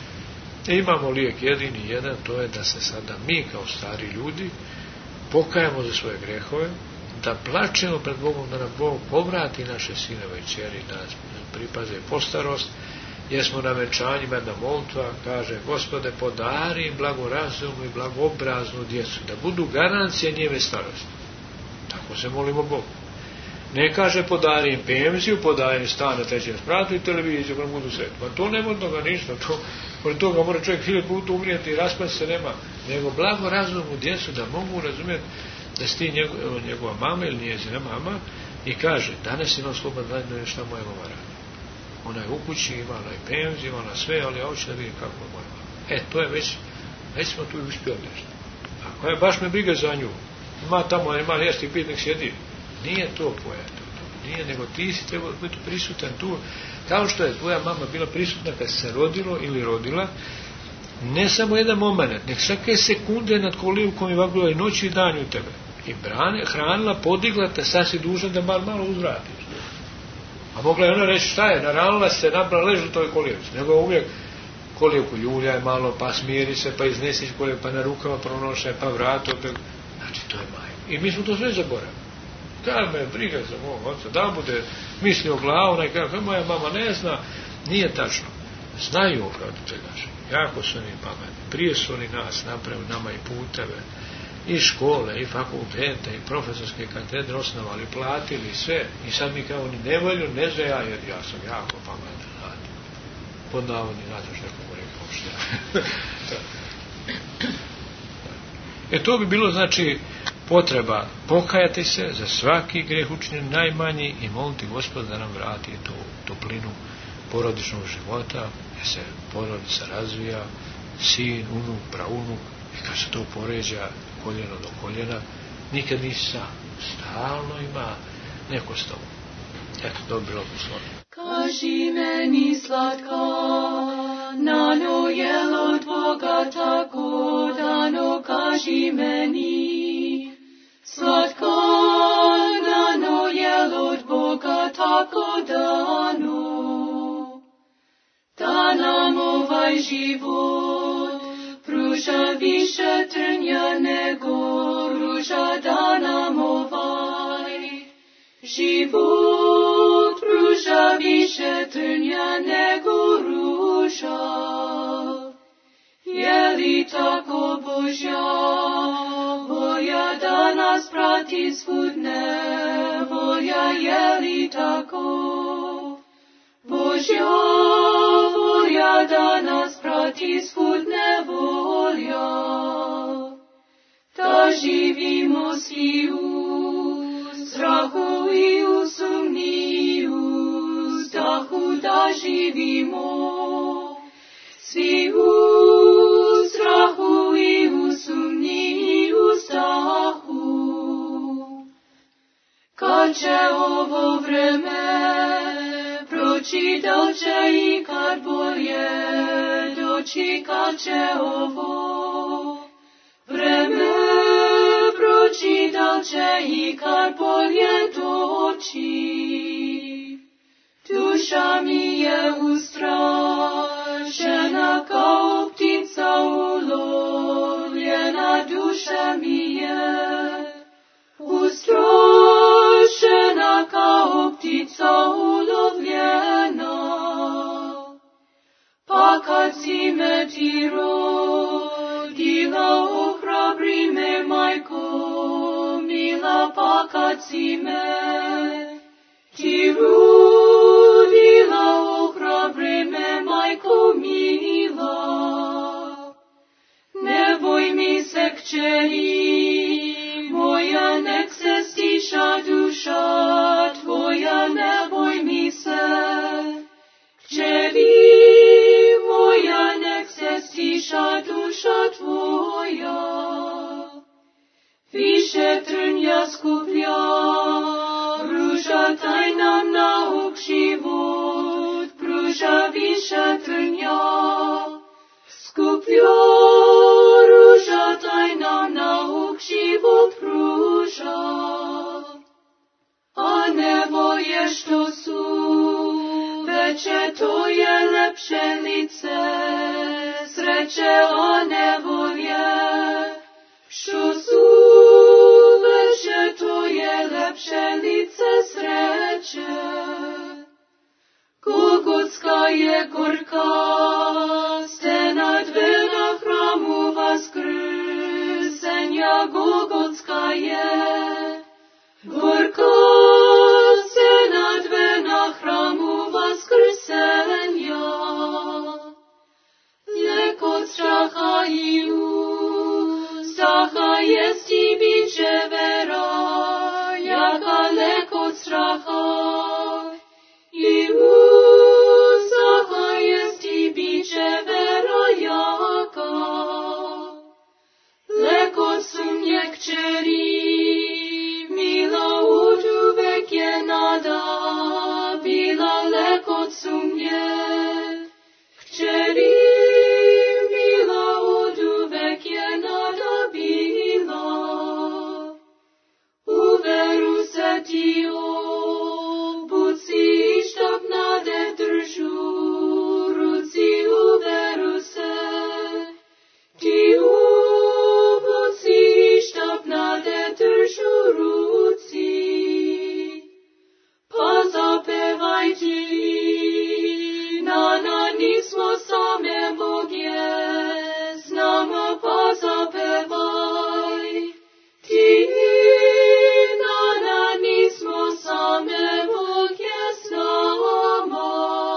E, imamo lijek jedini jedan, to je da se sada mi kao stari ljudi pokajamo za svoje grehove, da plačemo pred Bogom, da nam Bog povrati naše sinove i ćeri, da nas pripaze po starost, jer smo na venčanjima, jedna molitva kaže: Gospode, podari im blagorazumnu i blagobraznu djecu, da budu garancija njeve starosti. Tako se molimo Bogu. Ne kaže podari im penziju, podari im stan na trećem spratu i televiziju, kada budu sretni. Pa to nema od toga ništa, to, od toga mora čovjek hiljadu puta umrijeti i raspasti se nema, nego blagorazumnu djecu da mogu razumjeti da si ti njegov, njegova mama ili njezina mama i kaže: danas imam slobodan dan, šta moja mama radi. Ona je u kući, imala je penziju, imala sve, ali ja hoću da vidim kako je moja mama. E, to je već, već smo tu uspjeli nešto. Ako je baš me briga za nju, ima tamo, ima jesti i pit, nek sjedi. Nije to pojete, nije, nego ti si trebao biti prisutan tu, kao što je tvoja mama bila prisutna kad se rodilo ili rodila, ne samo jedan moment, nek svake sekunde nad kolivkom i vagula i noći i danju tebe. I brane, hranila, podigla te, sad si dužan da malo, malo uzvratiš. A mogla je ona reći šta je, naranila se, nabrala, leži u toj kolijevci, nego uvijek kolijevku ljuljaj malo, pa smiri se, pa iznesiš kolijevku, pa na rukama pronošaj, pa vratu, opet. Znači, to je majka. I mi smo to sve zaboravili. Kada me briga za mog oca, da bude mislio glavu, onaj kada moja mama ne zna, nije tačno. Znaju roditelji naši, jako su oni pametni. Prije su oni nas napravili, nama i puteve, i škole, i fakultete, i profesorske katedre osnovali, platili sve. I sad mi kao oni ne volju, ne zna ja, jer ja sam jako pametan, znate. Pod navodni, znate što nekomu rekao što. E to bi bilo, znači, potreba pokajati se za svaki greh učinjen najmanji i moliti Gospoda da nam vrati tu toplinu porodičnog života, gdje se porodica razvija, sin, unuk, praunuk, i kad se to poređa koljeno do koljena, nikad nisi sam. Stalno ima neko s tobom. Eto, to bi bilo poslovno. Kaži meni slatka, nano jelo tvoga tako dano, kaži meni. Slatka, nano jelo tvoga tako dano, da nam ovaj život pruža više trnja nego ruža, da nam ovaj život pruža više trnja nego ruža. Je li tako Božja volja da nas prati svud nevolja, je li tako? ti svud nevolja, da živimo svi u strahu i u sumnji, u strahu da živimo, svi u strahu i u sumnji i u strahu. Kad će ovo vreme proći, da li će ikad bolje doći, kad će ovo vreme proći, da li će ikad bolje doći. Duša mi je ustrašena kao ptica ulovljena, duša mi je ustrašena kao ptica ulovljena. Pa kad si me ti rodila, ohrabri me, majko mila, pa kad si me ti rodila, ohrabri me, majko mila. Ne boj mi se, kćeri moja, nek se stiša duša tvoja, ne boj mi se, kćeri moja, nek se stiša duša tvoja. Više trnja skuplja, ruža taj nam nauk život pruža, više trnja skuplja, ruža taj nam nauk život pruža. A nevolje što su veće, to je lepše lice sreće, a nevolje što su veće, to je lepše lice sreće. Golgotska je gorka stena, dve na hramu vaskrsenja, Golgotska je gorka stena, dve na hramu vaskrsenja. Lek od straha i ustraha jest i biće vera, jaka lek od straha i ustraha jest i biće vera jaka. Lek od sumnje, kćeri mila, oduvek je nada bila, lek od sumnje, kćeri mila, oduvek je nada bila. U veru se ti obuci, štab nade držu ruci, u veru se ti obuci, štab nade držu ruci. Pa zapevaj ti, na na nismo same Bog je s nama, pa zapevaj ti, na na nismo same Bog je s nama.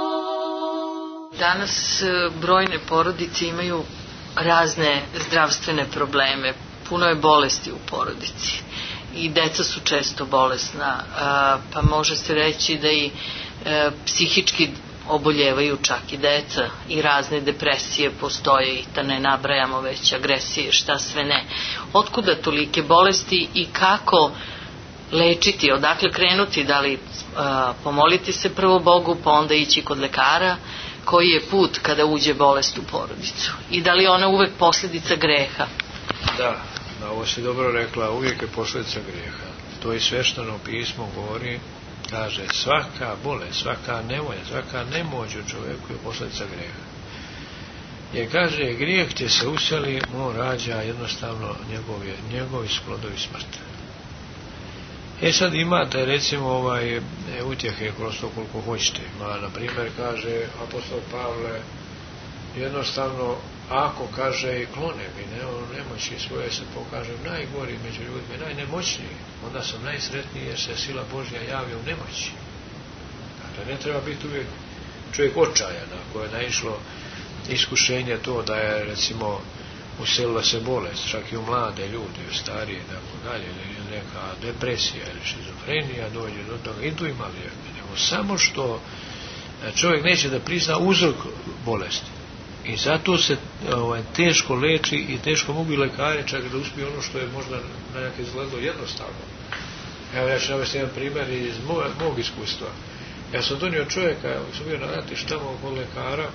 Danas brojne porodice imaju razne zdravstvene probleme, puno je bolesti u porodici i deca su često bolesna, pa može se reći da i psihički oboljevaju čak i deca i razne depresije postoje i da ne nabrajamo već agresije, šta sve ne. Otkuda tolike bolesti i kako lečiti, odakle krenuti, da li a, pomoliti se prvo Bogu pa onda ići kod lekara, koji je put kada uđe bolest u porodicu i da li je ona uvek posljedica greha? Da, da, ovo si dobro rekla, uvijek je posljedica greha. To i svešteno pismo govori, kaže svaka bolest, svaka nevolja, svaka nemoć u čovjeku je posljedica greha. Jer kaže, grijeh te se useli, on rađa jednostavno njegovi, njegovi splodovi smrti. E sad imate recimo ovaj utjehe kroz to koliko hoćete. Ma, na primjer kaže apostol Pavle, jednostavno ako kaže i klone mi ne, ono nemoći svoje se pokažem najgori među ljudima, najnemoćniji, onda sam najsretniji jer se sila Božja javlja u nemoći. Dakle, ne treba biti uvijek čovjek očajan, ako je naišlo iskušenje to da je recimo uselila se bolest, čak i u mlade ljudi, u starije i tako dalje, ili neka depresija ili šizofrenija dođe do toga, i tu ima lijeka, nego samo što čovjek neće da prizna uzrok bolesti. I zato se ovaj, teško leči i teško mogu i lekari čak da uspiju ono što je možda na neke izgledalo jednostavno. Evo ja ću navesti jedan primjer iz mog, mog iskustva. Ja sam donio čovjeka, sam bio na ratištu tamo kod lekara,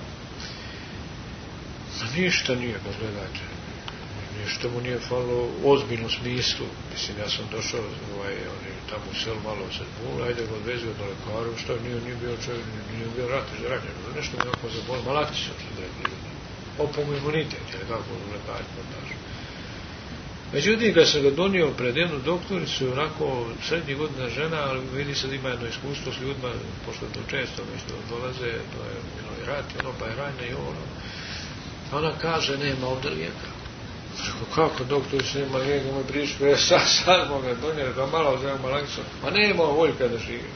ništa nije, kad gledate, ništa mu nije falilo u ozbiljnom smislu. Mislim, ja sam došao, ovaj, oni tamo u selu malo se zbunili, ajde ga odvezio do lekara, što nije, nije bio čovjek, nije bio ratiš, ranjen, nešto mi oko zaboli, malakti su se rekli, opom imunitet, ili kako u lekari podažu. Međutim, kad sam ga donio pred jednu doktoricu, onako srednjih godina žena, ali vidi se da ima jedno iskustvo s ljudima, pošto to često nešto dolaze, to je bilo i rat, ono pa je rajna i ono. Ona kaže, nema ovdje lijeka. Kako doktorica nema lijeka, moj priško, ja sad, sad mogu ga donijeti, pa malo uzem malaksu, ma nema voljka da živi.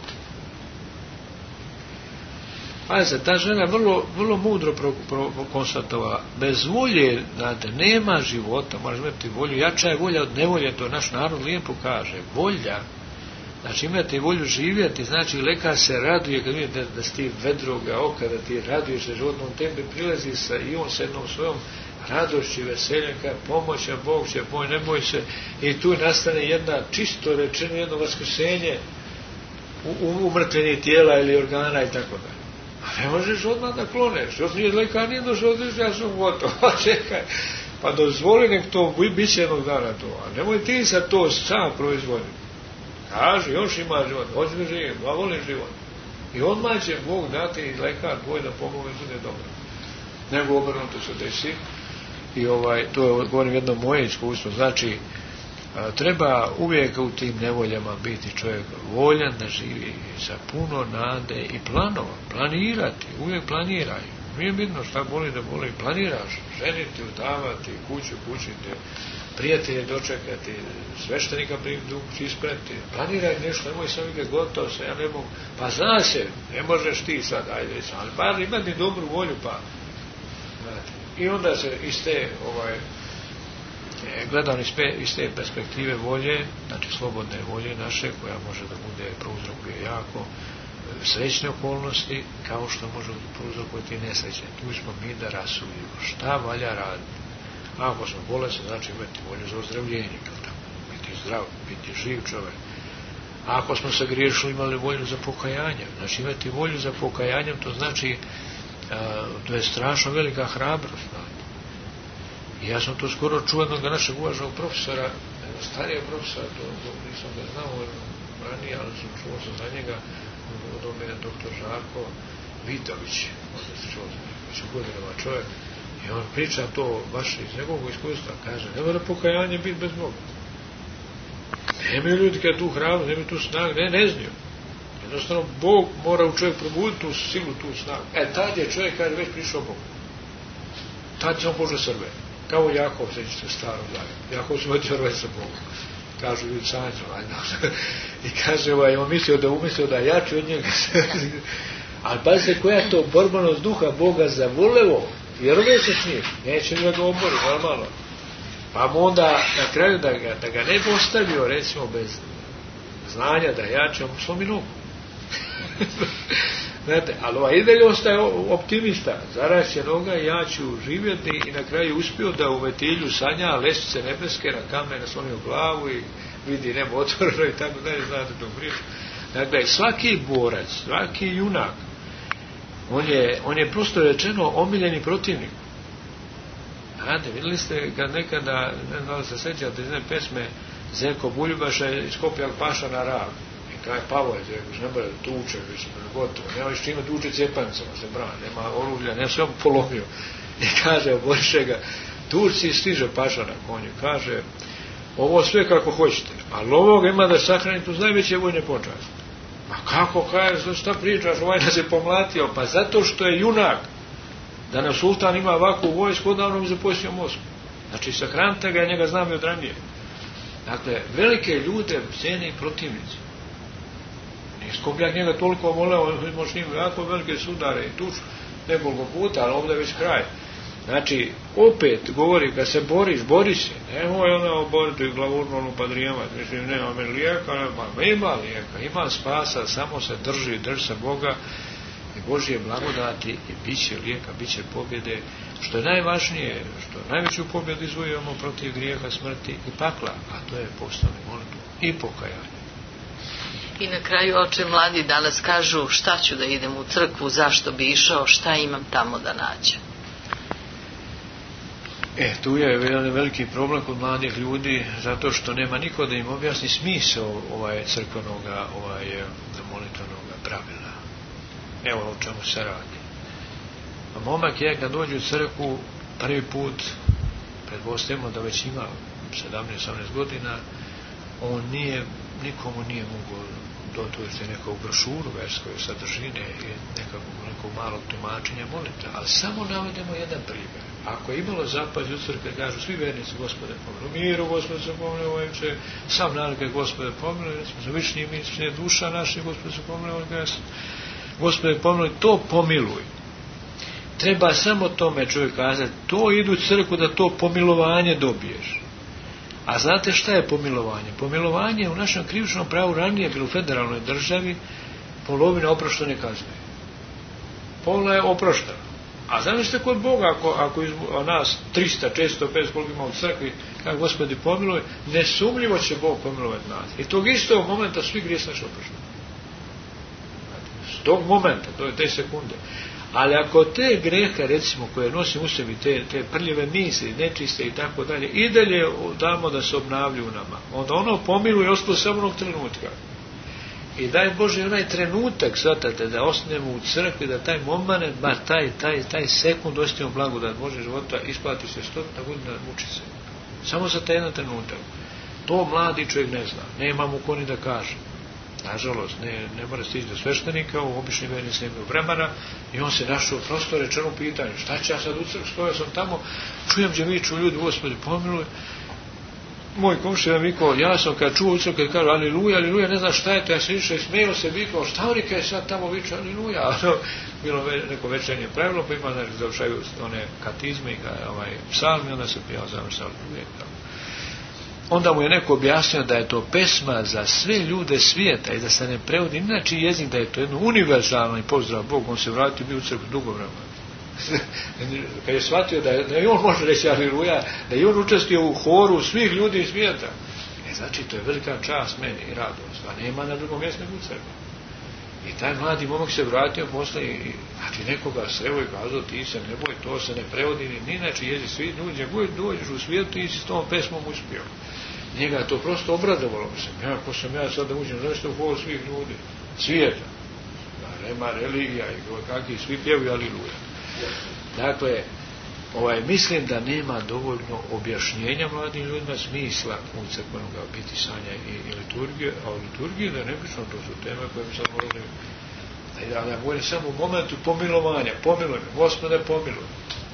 Pazite, ta žena vrlo, vrlo mudro pro, pro, pro konstatovala. Bez volje, znate, nema života, moraš imati volju. Jača je volja od nevolje, to naš narod lijepo kaže. Volja, znači imati volju živjeti, znači lekar se raduje kad vidite da, da si ti vedroga oka, da ti raduješ se životom, tebi prilazi sa i on sa jednom svojom radošću i veseljem, kada pomoća, Bog će pomoći, ne boj se. I tu nastane jedna, čisto rečeno, jedno vaskrsenje u, u umrtvenje tijela ili organa i tako dalje. A ne možeš odmah da kloneš, još nije lekar, nije došao odliš, ja sam gotov, pa čekaj, pa dozvoli nek to, bit će jednog dana to, a nemoj ti sad to sam proizvoditi. Kaži, još ima život, hoću da živim, ja volim život. I odmah će Bog dati i lekar tvoj da pomogne, bude dobro. Nego obrnuto se desi, i ovaj, to je, govorim jedno moje iskustvo, znači, a, treba uvijek u tim nevoljama biti čovjek voljan da živi sa puno nade i planova, planirati, uvijek planiraj. Nije bitno šta boli da boli, planiraš, ženiti, udavati, kuću kućiti, prijatelje dočekati, sveštenika ispreti, planiraj nešto, nemoj sam uvijek gotovo se, ja ne mogu, pa zna se, ne možeš ti sad, ajde, ali bar imati dobru volju, pa, znate. I onda se iz te, ovaj, gledam iz, pe, iz te perspektive volje, znači slobodne volje naše, koja može da bude prouzrokuje jako srećne okolnosti, kao što može prouzrokovati nesrećne. Tu smo mi da rasudimo šta valja raditi. Ako smo bolesni, znači imati volju za ozdravljenje, biti zdrav, biti živ čovjek. A ako smo se griješili, imali volju za pokajanje, znači imati volju za pokajanjem, to znači a, to je strašno velika hrabrost. I ja sam to skoro čuo jednog našeg uvaženog profesora, starijeg profesora, to, to nisam ga znao ranije, ali sam čuo sam za njega, od omene doktor Žarko Vitović, onda se čuo za njega, već u godinama čovjek, i on priča to baš iz njegovog iskustva, kaže, ne mora pokajanje biti bez Boga. Nemaju ljudi kada tu hrabrost, nemaju tu snagu, ne, ne znaju. Jednostavno, Bog mora u čovjek probuditi tu silu, tu snagu. E, tad je čovjek kada je već prišao Bog. Tad će on Bože Srbe. Kao Jakov, sećate staro zavljeno. Jakov se vodi vrve sa Bogom. Kažu ljudi sanjcu, ajde. I kaže, ovaj, on mislio da umislio da je jači od njega. Ali pazite, koja je to borbanost duha Boga zavoleo, vjeruje se s njim, neće da ga obori, normalno. Pa mu onda na kraju da ga, da ga ne bi ostavio, recimo, bez znanja da jače, on slomi nogu. Znate, ali ovaj idelj ostaje optimista, zaraće noga, ja ću živjeti i na kraju uspio da u metilju sanja lestvice nebeske na kamen naslonio glavu i vidi nebo otvoreno i tako dalje, znate tu priču. Dakle, svaki borac, svaki junak, on je, on je prosto rečeno omiljeni protivnik. Znate, vidjeli ste kad nekada, ne znam da li se sećate iz jedne pesme Zdenko Buljubaša iz Kopjak paša na Rav. Kaj Pavle, ne mora da tuče, već je gotovo, nema još čime tuče cepancama, se brane, nema oružja, nema sve polomio. I kaže, oboriše ga, Turci stiže paša na konju, kaže, ovo sve kako hoćete, ali ovoga ima da sahranite uz najveće vojne počasti. Pa kako, kaže, šta pričaš, ovaj nas je pomlatio, pa zato što je junak, da nam sultan ima ovakvu vojsku, odavno bi zaposlio Moskvu. Znači, sahranite ga, njega znam i od ranije. Dakle, velike ljude cijene i protivnici. Skopljak njega toliko voleo, on imao s njim jako velike sudare i tuč nekoliko puta, ali ovdje je već kraj. Znači, opet govori, kad se boriš, bori se. Nemoj ona oboriti glavurnu padrijama, mislim, nema me lijeka, nema, ima lijeka, ima spasa, samo se drži, drži se Boga i Božje blagodati i bit će lijeka, bit će pobjede. Što je najvažnije, što najveću pobjedu izvojujemo protiv grijeha, smrti i pakla, a to je postavni molitvu i pokajanje. I na kraju, oče, mladi danas kažu šta ću da idem u crkvu, zašto bi išao, šta imam tamo da nađem. E, tu je jedan veliki problem kod mladih ljudi, zato što nema niko da im objasni smisao ovaj crkvenog ovaj, molitvenog pravila. Evo o čemu se radi. A momak je, kad dođe u crkvu prvi put, pretpostavimo da već ima sedamnaest osamnaest godina, on nije, nikomu nije mogao dotužiti neku brošuru verskoj sadržine i nekakvog nekog malog tumačenja molitve, ali samo navedemo jedan primjer. Ako je imalo zapazi u crkvi, kažu svi vernici Gospode pomiluj, miru Gospode se pomiluj, sam nalike Gospode pomiluj, za višnji misli duša naša, Gospode se pomiluj, Gospode pomiluj, to pomiluj. Treba samo tome čovjek kazati, to idu u crkvu da to pomilovanje dobiješ. A znate šta je pomilovanje? Pomilovanje u našem krivičnom pravu ranije bilo u federalnoj državi polovina oproštene kazne. Pola je oproštena. A zamislite kod Boga, ako, ako iz nas tristo, često, petsto koliko ima u crkvi, kako Gospodi pomiluj, nesumljivo će Bog pomilovati nas. I tog istog momenta svi grije naš oprošteni. S tog momenta, to je te sekunde. Ali ako te grehe, recimo, koje nosim u sebi, te, te prljive misli, nečiste i tako dalje, i dalje damo da se obnavlju u nama, onda ono pomiluje ostalo samo onog trenutka. I daj Bože onaj trenutak, shvatate, da osnemo u crkvi, da taj moment, bar taj, taj, taj sekund osjetimo blagodat Bože života, isplati se stotina godina, muči se. Samo za taj jedan trenutak. To mladi čovjek ne zna, nema mu ko ni da kaže. Nažalost, ne, ne mora stići do sveštenika, u obični vernici nemaju vremena i on se našao prosto rečeno pitanje, šta će ja sad u crkvi, stojao sam tamo, čujem gdje viču ljudi, Gospodi pomiluj. Moj komšija vikao, ja sam kad čuo u crkvi, kad kažu, aliluja, aliluja, ne znam šta je to, ja sam išao i smijeo se, vikao, šta oni kaj sad tamo viču, aliluja. Bilo neko večernje pravilo, pa ima, znači, završaju one katizme i ovaj, psalmi, onda se pijao završao aliluja. Onda mu je neko objasnio da je to pesma za sve ljude svijeta i da se ne prevodi inači jezik, da je to jedno univerzalno i pozdrav Bog. On se vratio, bio u crkvu dugo vremena. Kad je shvatio da, je, da i on može reći aliluja, da i on učestvuje u horu svih ljudi svijeta. E, znači, to je velika čast meni i radost, a nema na drugom mjestu nego u crkvu. I taj mladi momak se vratio posle i, znači, nekoga sreo i kazao, ti se ne boj, to se ne prevodi ni inače jezik, svi ljudi, gdje dođeš u svijetu i si s tom pesmom uspio. Njega je to prosto obradovalo. Mislim, ja, ko sam ja sad da uđem zašto u hol svih ljudi, svijeta. Da, nema religija i kakvi, svi pjevuju aliluja. Dakle, ovaj, mislim da nema dovoljno objašnjenja mladim ljudima smisla u crkvenog bitisanja i, i liturgije, a u liturgiji da ne pričamo, to su teme koje bi sad morali, da, da govorim samo u momentu pomilovanja, pomiluj me, Gospode pomiluj.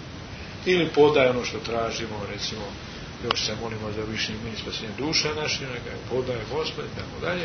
Ili podaj ono što tražimo, recimo, još se molimo za višnji mini spasenje duša naša, neka je podaje Gospod i tako dalje.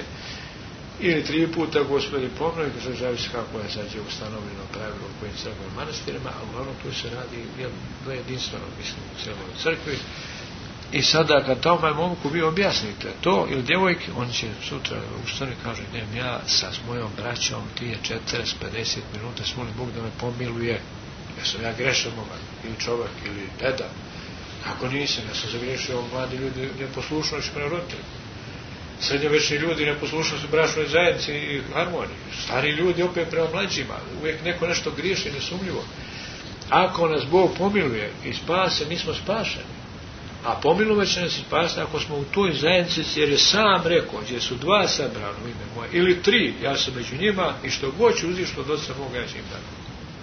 Ili tri puta Gospodi pomiluj, što zavisi kako je sad je ustanovljeno pravilo u kojim crkvenim manastirima, a uglavnom tu se radi jedno jedinstveno, mislim, u cijeloj crkvi. I sada kad tome momku vi objasnite to, ili djevojke, on će sutra ustane i kaže, ne, ja sa mojom braćom tije četrdeset pedeset minuta molim Bog da me pomiluje. Ja sam ja grešan momak, ili čovjek, ili deda. Ako nisam, ja sam zagriješio mladi ljudi neposlušnosti prema roditeljima. Srednjovečni ljudi neposlušnosti bračnoj zajednici i harmoniji. Stari ljudi opet prema mlađima. Uvijek neko nešto griješi, nesumljivo. Ako nas Bog pomiluje i spase, mi smo spašeni. A pomilovat će nas i spasiti ako smo u toj zajednici, jer je sam rekao, gdje su dva sabrana u ime moje, ili tri, ja sam među njima i što god ću uzišlo od Oca moga, ja ću im dati.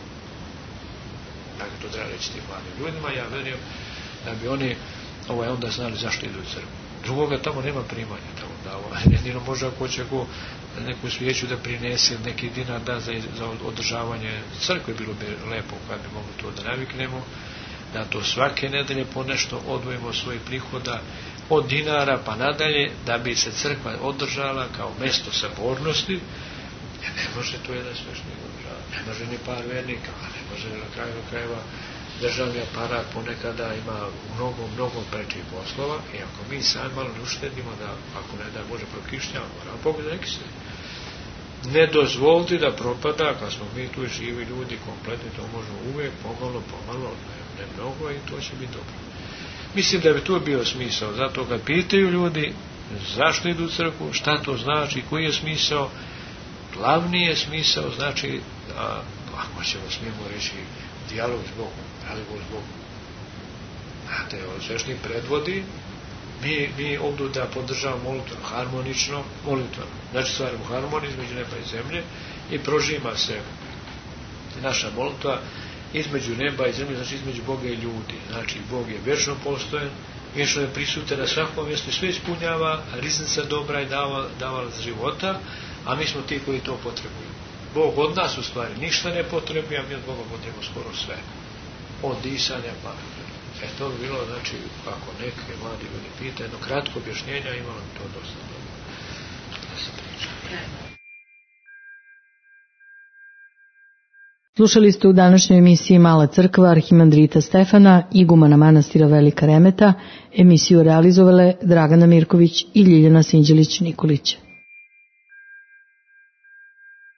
Dakle, to treba reći tim mladim ljudima, ja verujem da bi oni ovaj, onda znali zašto idu u crkvu. Drugoga tamo nema primanja, tamo da ovaj, jedino može ako će go neku svijeću da prinese neki dinar da za, za održavanje crkve, bilo bi lepo kad bi mogli to da naviknemo, da to svake nedelje po nešto odvojimo svojih prihoda od dinara pa nadalje, da bi se crkva održala kao mesto sabornosti, jer ne može to jedan sveštenik održavati, ne može ni par vernika, a ne može na kraju krajeva državni aparat ponekada ima mnogo, mnogo prečih poslova i ako mi sami malo ne uštedimo da, ako ne da može prokišnjava, moramo pogledati neki se. Ne dozvoliti da propada, kad smo mi tu živi ljudi kompletni, to možemo uvijek, pomalo, pomalo, ne, ne mnogo i to će biti dobro. Mislim da bi tu bio smisao, zato kad pitaju ljudi zašto idu u crkvu, šta to znači, koji je smisao, glavni je smisao, znači, a, ako ćemo smijemo reći, dijalog s Bogom, razgovor s Bogom. Znate, svešnik predvodi, mi, mi ovdje da podržavamo molitveno, harmonično, molitveno. Znači, stvarimo harmoniju između neba i zemlje i prožima se naša molitva između neba i zemlje, znači između Boga i ljudi. Znači, Bog je vječno postojen, vječno je prisutan na svakom mjestu, sve ispunjava, riznica dobra je davala, davala života, a mi smo ti koji to potrebujemo. Bog od nas u stvari ništa ne potrebuje, a mi od Boga potrebujemo skoro sve. Od disanja pa. E to bi bilo, znači, ako neke mladi ljudi pita, jedno kratko objašnjenja, imalo bi to dosta dobro da se priča. Slušali ste u današnjoj emisiji Mala crkva arhimandrita Stefana, igumana manastira Velika Remeta, emisiju realizovale Dragana Mirković i Ljiljana Sinđelić-Nikolić.